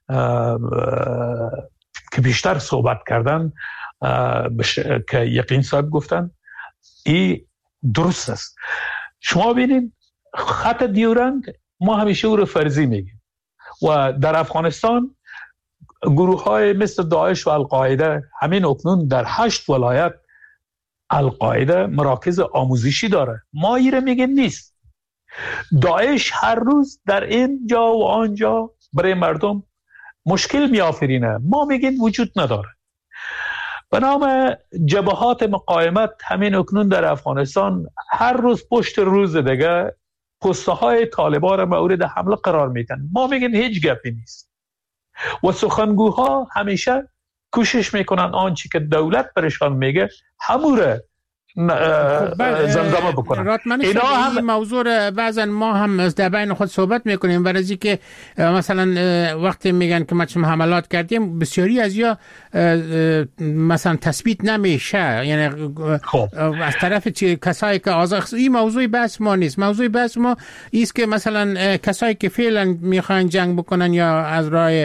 Speaker 5: که بیشتر صحبت کردن که یقین صاحب گفتن این درست است. شما ببینید خط دیورند ما همیشه او رو فرضی میگیم و در افغانستان گروه های مثل داعش و القاعده همین اکنون در هشت ولایت القاعده مراکز آموزشی داره. ما ایره میگیم نیست. داعش هر روز در اینجا و آنجا برای مردم مشکل میآفرینه، ما میگیم وجود نداره. به نام جبهات مقاومت همین اکنون در افغانستان هر روز پشت روز دیگه پسته های طالبان مورد حمله قرار میدن. ما میگیم هیچ گپی نیست و سخنگوها همیشه کوشش میکنن آنچه که دولت برشان میگه هموره زمزمه بکنن.
Speaker 4: اینا هم این موضوع بعضا ما هم در بین خود صحبت میکنیم برای که مثلا وقتی میگن که ما چه حملات کردیم بسیاری از یا مثلا تثبیت نمیشه، یعنی خب. از طرف کسایی که آزاد. این موضوع بحث ما نیست. موضوع بحث ما است که مثلا کسایی که فعلا میخوان جنگ بکنن یا از راه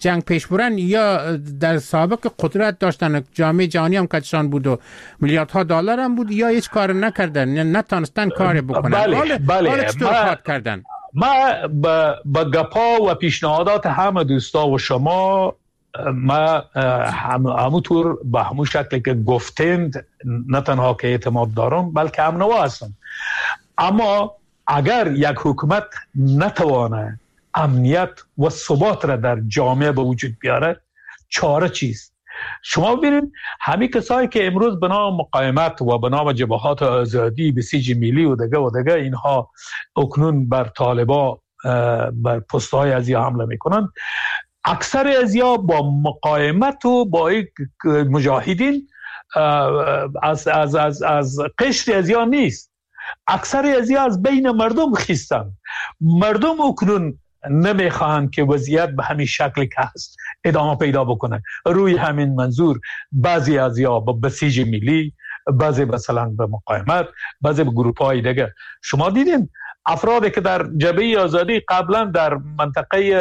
Speaker 4: جنگ پیش برن یا در سابق قدرت داشتن، جامعه جهانی هم کشان بود و میلیاردها دلار هم بود، یا هیچ کار نکردن، یعنی نتونستن کار بکنن؟
Speaker 5: بله
Speaker 4: حال
Speaker 5: بله
Speaker 4: حال چطور کار کردن؟
Speaker 5: ما با گپا و پیشنهادات همه دوستا و شما ما هم همونطور به همون شکلی که گفتند نه تنها که اعتماد دارم بلکه هم نوا هستم. اما اگر یک حکومت نتوانه امنیت و ثبات را در جامعه به وجود بیاره، چاره چیست؟ شما ببینید همین کسایی که امروز به نام مقاومت و به نام جبهات آزادی، بسیج ملی و دیگه و دیگه اینها اکنون بر طالبا بر پست‌های ازیا حمله میکنند، اکثر ازیا با مقاومت و با مجاهدین از از از از قشر ازیا نیست. اکثر ازیا از بین مردم خیستن. مردم اکنون نمیخواهند که وضعیت به همین شکل که هست ادامه پیدا بکنه. روی همین منظور بعضی ازیا با بسیج ملی، بعضی مثلا به مقاومت، بعضی به گروه‌های دیگه. شما دیدین افرادی که در جبهه آزادی قبلا در منطقه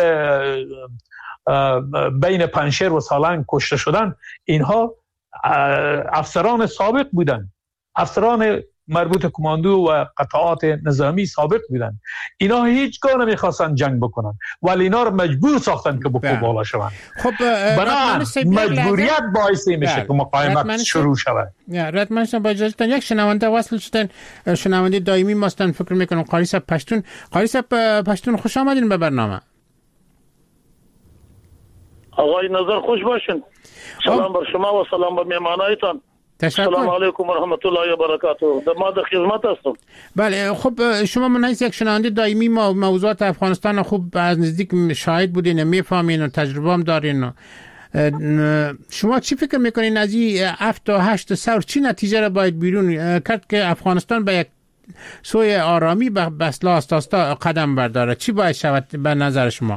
Speaker 5: بین پنشیر و سالنگ کشته شدن، اینها افسران سابق بودن، افسران مربوط کماندو و قطعات نظامی سابق بودن. اینا هیچگاه نمیخواستن جنگ بکنن ولی اینا رو مجبور ساختن که بکو بالا شون.
Speaker 4: خب
Speaker 5: بنابراین مجبوریت باعثی میشه که مقاومت شروع شود.
Speaker 4: رتمن با اجازهتون یک شنونده وصل شدن، شنونده دائمی ماستن، فکر میکنم قاری صاحب پشتون. قاری صاحب پشتون خوش آمدین به برنامه.
Speaker 10: آقای نظر خوش باشین. سلام بر شما و سلام به مهمانایتان. سلام علیکم و رحمت الله و برکاته. ما در خدمت هستم.
Speaker 4: بله خب شما منیز یک شنونده دائمی ما موضوعات افغانستان خوب از نزدیک شاهد بودین، میفهمین و تجربه هم دارین. شما چی فکر میکنین از این هفت تا هشت سال چی نتیجه را باید بیرون کرد که افغانستان به یک سوی آرامی به اصلاح اساسا قدم برداره؟ چی باید شود به نظر شما؟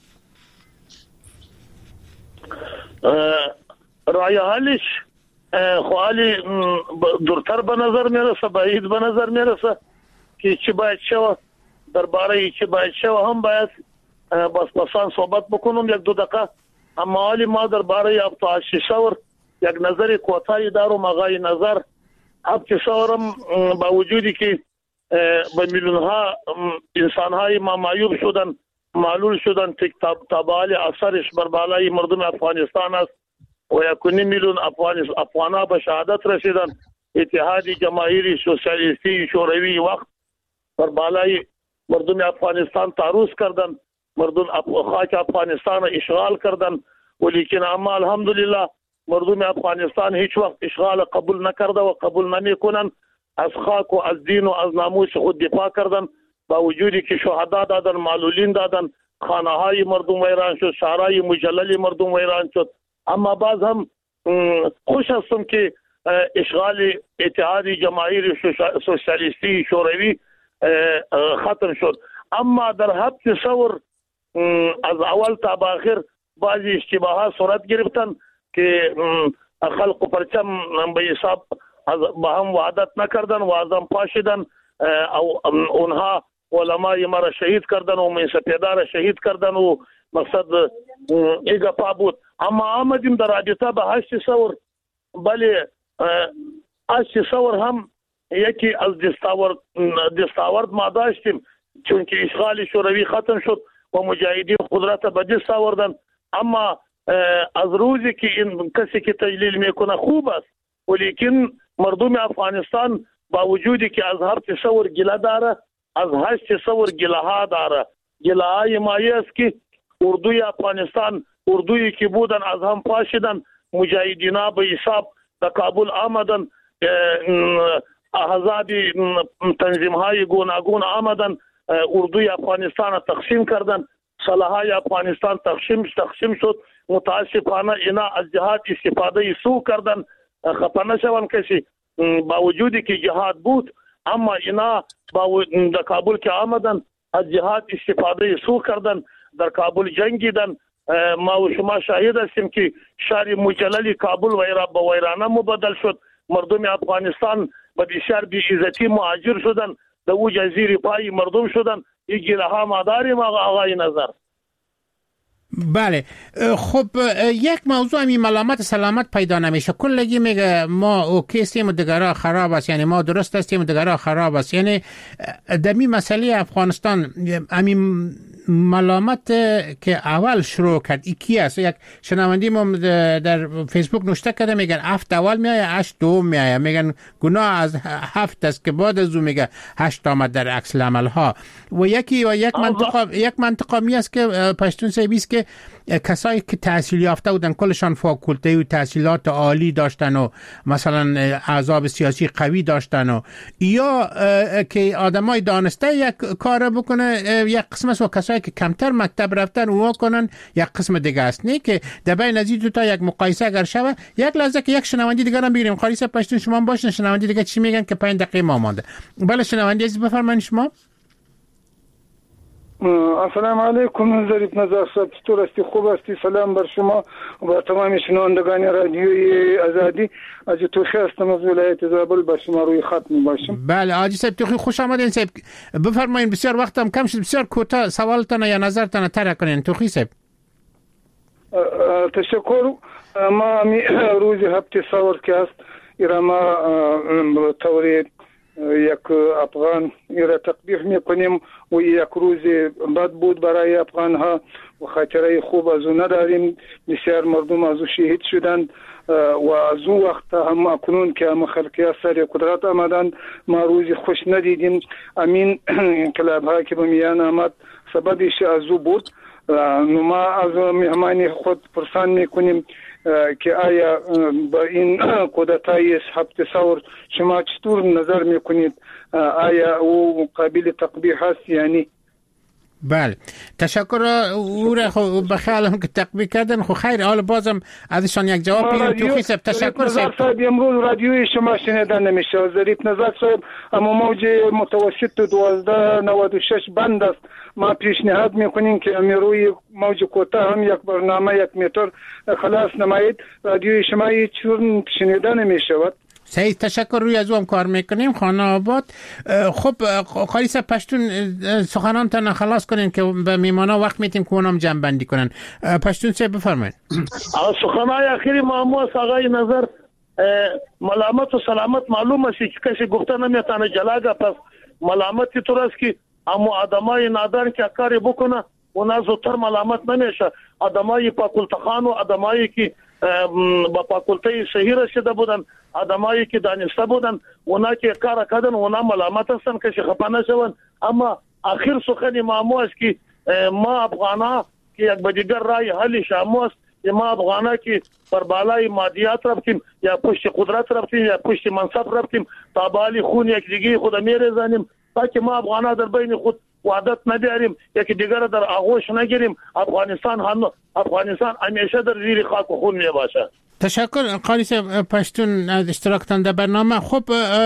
Speaker 10: رای حلش خواهی دورتر به نظر میرسه، بعید به نظر میرسه که چی باید شود درباره چی باید شود هم باید بس بسان صحبت بکنم یک دو دقیقه. اما حالی ما درباره هفت تا هشت سور یک نظر کوتاهی دارم. آقای نظر هفت سورم با وجودی که به میلیون ها انسان های ما معیوب شدن، معلول شدن، تبعال اثرش بر بالای مردم افغانستان است و یکونی میلیون افغان ها به شهادت رسیدن. اتحادی جماهیری سوسیالیستی شوروی وقت بر بالای مردم افغانستان تعرض کردن، مردم خاک افغانستان اشغال کردن، ولیکن اما الحمدلله مردم افغانستان هیچ وقت اشغال قبول نکرده و قبول نمیکنن. از خاک و از دین و از ناموس خود دفاع کردن، با وجودی که شهدا دادن، معلولین دادن، خانه های مردم ویران شد، شهرهای مجلل مردم ویران شد. اما باز هم خوش هستم که اشغال اتحادی جماهیری سوسیالیستی شوروی ختم شد. اما در هفت سور از اول تا به آخر بعضی اشتباهات صورت گرفتن که خلق و پرچم به حساب با هم وعدت نکردن و از هم پاشیدن. او اونها علمای ما را شهید کردن و من سپیدا را شهید کردن و مقصد ایگا پا بود. اما آمدیم در رابطه به هشت سور، بله هشت سور هم یکی از دستاورد دستاورد ما داشتیم، چون که اشغال شوروی ختم شد و مجاهدین قدرت به دست آوردن. اما از روزی که این کسی که تجلیل میکنه خوب است، ولیکن مردم افغانستان با وجودی که از هفت سور گله داره، از هشت سور گله ها داره. گله های مایه است که اردوی افغانستان، اردویی که بودن از هم پاشیدن، مجاهدین ها به حساب در کابل آمدن، احزاب تنظیم های گوناگون آمدن، اردوی افغانستان تقسیم کردن، سلاحهای افغانستان تقسیم تقسیم شد. متاسفانه اینا از جهاد استفاده سو کردن. خفه نشون کسی، با وجودی که جهاد بود اما اینا با در کابل که آمدن از جهاد استفاده سو کردن، در کابل جنگیدن. ما و شما شاهد هستیم که شهر مجلل کابل ویران به ویرانه مبدل شد. مردم افغانستان به بسیار بی‌عزتی مهاجر شدن، در او جزیره پای مردم شدن. این گله ها ما داریم آقای نظر.
Speaker 4: بله. خب یک موضوع می ملامت سلامت پیدا نمیشه. کلگی میگه ما اوکی استیم و دگرها خراب است، یعنی ما درست استیم و دگرها خراب است. یعنی دمی مسئله افغانستان همین ملامت که اول شروع کرد کی است؟ یک شنوندی ما در فیسبوک نوشته کرده میگن هفت اول میایه هشت دوم میایه، میگن گناه از هفت است که بعد از اون میگه هشت آمد در عکس العمل ها. و یکی و یک منطقه یک منطقه می است که پشتون سیبی است که کسایی که تحصیل یافته بودن کلشان فاکولته و تحصیلات عالی داشتن و مثلا احزاب سیاسی قوی داشتن و یا که آدمای دانسته یک کار بکنه، یک قسم است و کسایی که کمتر مکتب رفتن او کنن یک قسم دیگه است. نه که در بین از دو تا یک مقایسه اگر شوه، یک لحظه که یک شنوندی دیگه هم بگیریم. خالیسه پشتون شما باشین، شنوندی دیگه چی میگن که پنج دقیقه ما مونده. بله شنوندی عزیز بفرمایید شما.
Speaker 11: السلام علیکم ظریف نظر صاحب، چطور هستی؟ خوب هستی؟ سلام بر شما و بر تمام شنوندگان رادیوی آزادی. از توخی هستم از ولایت زابل، بر شما روی خط میباشم.
Speaker 4: بله آجی صاحب توخی خوش آمدین صاحب. بفرمایید، بسیار وقتم کم شد، بسیار کوتاه سوالتان یا نظرتان طرح کنین توخی صاحب.
Speaker 11: تشکر. ما روز هفته سوار که است ایراما طوری یک افغان را تقبیح میکنیم و یک روز بد بود برای افغان ها و خاطره خوب از اون نداریم. بسیار مردم از او شهید شدند و از اون وقت هم اکنون که هم خلقی سر قدرت آمدند ما روز خوش ندیدیم. امین انقلاب ها که به میان آمد سببش از او بود. نو ما از مهمان خود پرسان میکنیم که آیا با این کودتای هفته سوار شما چطور نظر میکنید؟ آیا او قابل تقبیح هست یعنی؟
Speaker 4: بله تشکر. او را خو بخیالم که تقبیح کردن خو خیر، حالا بازم ازشان یک جواب بگیریم. توخی صاحب تشکر.
Speaker 11: صاحب امروز رادیوی شما شنیده نمیشه. ظریف نظر صاحب اما موج متوسط دوازده نود و شش بند است. ما پیشنهاد میکنیم که روی موج کوتاه هم یک برنامه یک متر خلاص نمایید. رادیوی شما هیچ چون شنیده نمیشود.
Speaker 4: صحیح تشکر. روی از او هم کار میکنیم. خانه آباد. خب خالیسه پشتون سخنانتان خلاص کنین که به میمانا وقت میتیم که اونم جمع بندی کنن. پشتون صاحب بفرمایید.
Speaker 10: سخنای اخیری معموس آقای نظر ملامت و سلامت معلوم است که کسی گفته نمیتونه جلاگه. پس ملامتی طور است که اما آدمای نادان که کاری بکنه اونا زودتر ملامت نمیشه. آدمای فاکولتخان و آدمایی که با فاکولته صحیح رسیده بودن، آدمایی که دانسته بودن، اونا که کار کردن اونا ملامت هستن که خفه نشون. اما آخر سخن معمو است که ما افغانا که یک به دیگر رای حل شامو است. ما افغانا که بر بالای مادیات رفتیم یا پشت قدرت رفتیم یا پشت منصب رفتیم تا بالی خون یک دیگه خود میرزانیم تاکه ما افغانا در بین خود وحدت نبیاریم، یکی دیگر در آغوش نگیریم. افغانستان هم افغانستان همیشه در زیر خاک و خون می باشه.
Speaker 4: تشکر قالیس پشتون از اشتراکتان در برنامه. خب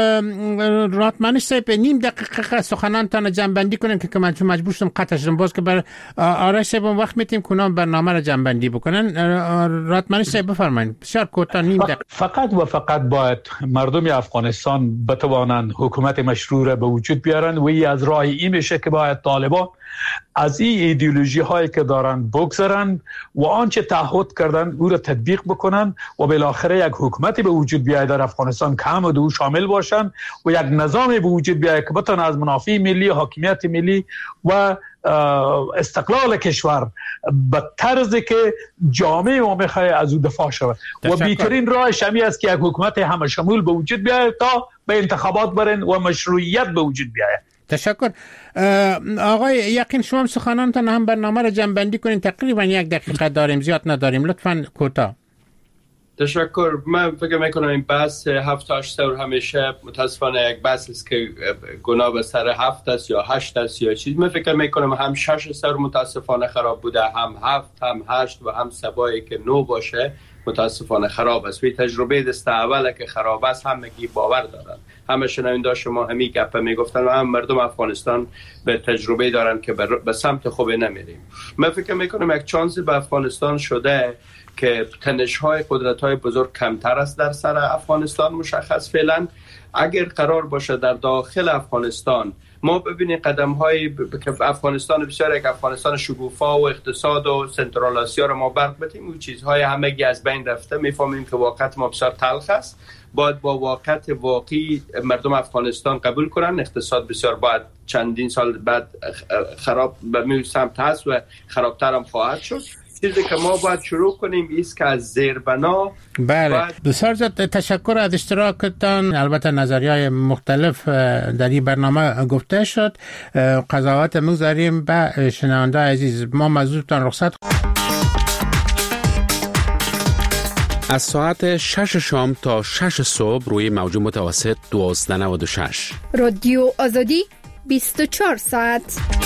Speaker 4: راتمنش صاحب نیم دقیقه سخنانتان جمع بندی کنن که من چون مجبور شدم قطع شدم. باز که بر آرش صاحب وقت میتیم کنم برنامه را جمع بندی بکنن. راتمنش صاحب بفرمایید بسیار کوتاه نیم دقیقه.
Speaker 5: فقط و فقط باید مردم افغانستان بتوانند حکومت مشروع را به وجود بیارن و ای از راه این میشه که باید طالبان از این ایدئولوژی هایی که دارن بگذارن و آنچه تعهد کردن او را تطبیق بکنن و بالاخره یک حکومتی به وجود بیاید در افغانستان که همه دو شامل باشن و یک نظامی به وجود بیاید که بتونه از منافع ملی، حاکمیت ملی و استقلال کشور به طرزی که جامعه ما میخواد از او دفاع شود و بیترین راهش همین است که یک حکومت همه شمول به وجود بیاید تا به انتخابات برن و مشروعیت به وجود بیاید.
Speaker 4: تشکر. آقای یقین شما هم سخنانتان هم برنامه را جمع بندی کنین. تقریبا یک دقیقه داریم، زیاد نداریم، لطفاً کوتاه.
Speaker 7: تشکر. من فکر میکنم این بحث هفت تا هشت سال همیشه متاسفانه یک بحث است که گناه به سر هفت است یا هشت است یا چیز. من فکر میکنم هم شش سال متاسفانه خراب بوده، هم هفت، هم هشت و هم سبایی که نو باشه متاسفانه خراب است. وی تجربه دست اوله که خراب است همگی باور دارن. همه شنونده شما همین گپ میگفتن و هم مردم افغانستان به تجربه دارن که به سمت خوب نمیریم. من فکر میکنم یک چانسی به افغانستان شده که تنش‌های قدرت‌های بزرگ کمتر است در سر افغانستان مشخص فعلا. اگر قرار باشه در داخل افغانستان ما ببینیم قدم های ب... افغانستان بسیار یک افغانستان شکوفا و اقتصاد و سنترال آسیا را ما برق بتیم و چیزهای همگی از بین رفته، میفهمیم که واقعیت ما بسیار تلخ است. باید با واقعیت واقعی مردم افغانستان قبول کنن. اقتصاد بسیار باید چندین سال بعد خراب به می سمت هست و خرابتر هم خواهد شد. چیزی که ما باید شروع کنیم ایست که از زیربنا.
Speaker 4: بله بسیار زیاد تشکر از اشتراکتان. البته نظریه‌های مختلف در این برنامه گفته شد. قضاوت می‌گذاریم به شنونده عزیز. ما مزودتان رخصت.
Speaker 12: از ساعت شش شام تا شش صبح روی موج متوسط دوازده نود و شش
Speaker 13: رادیو آزادی بیست و چهار ساعت.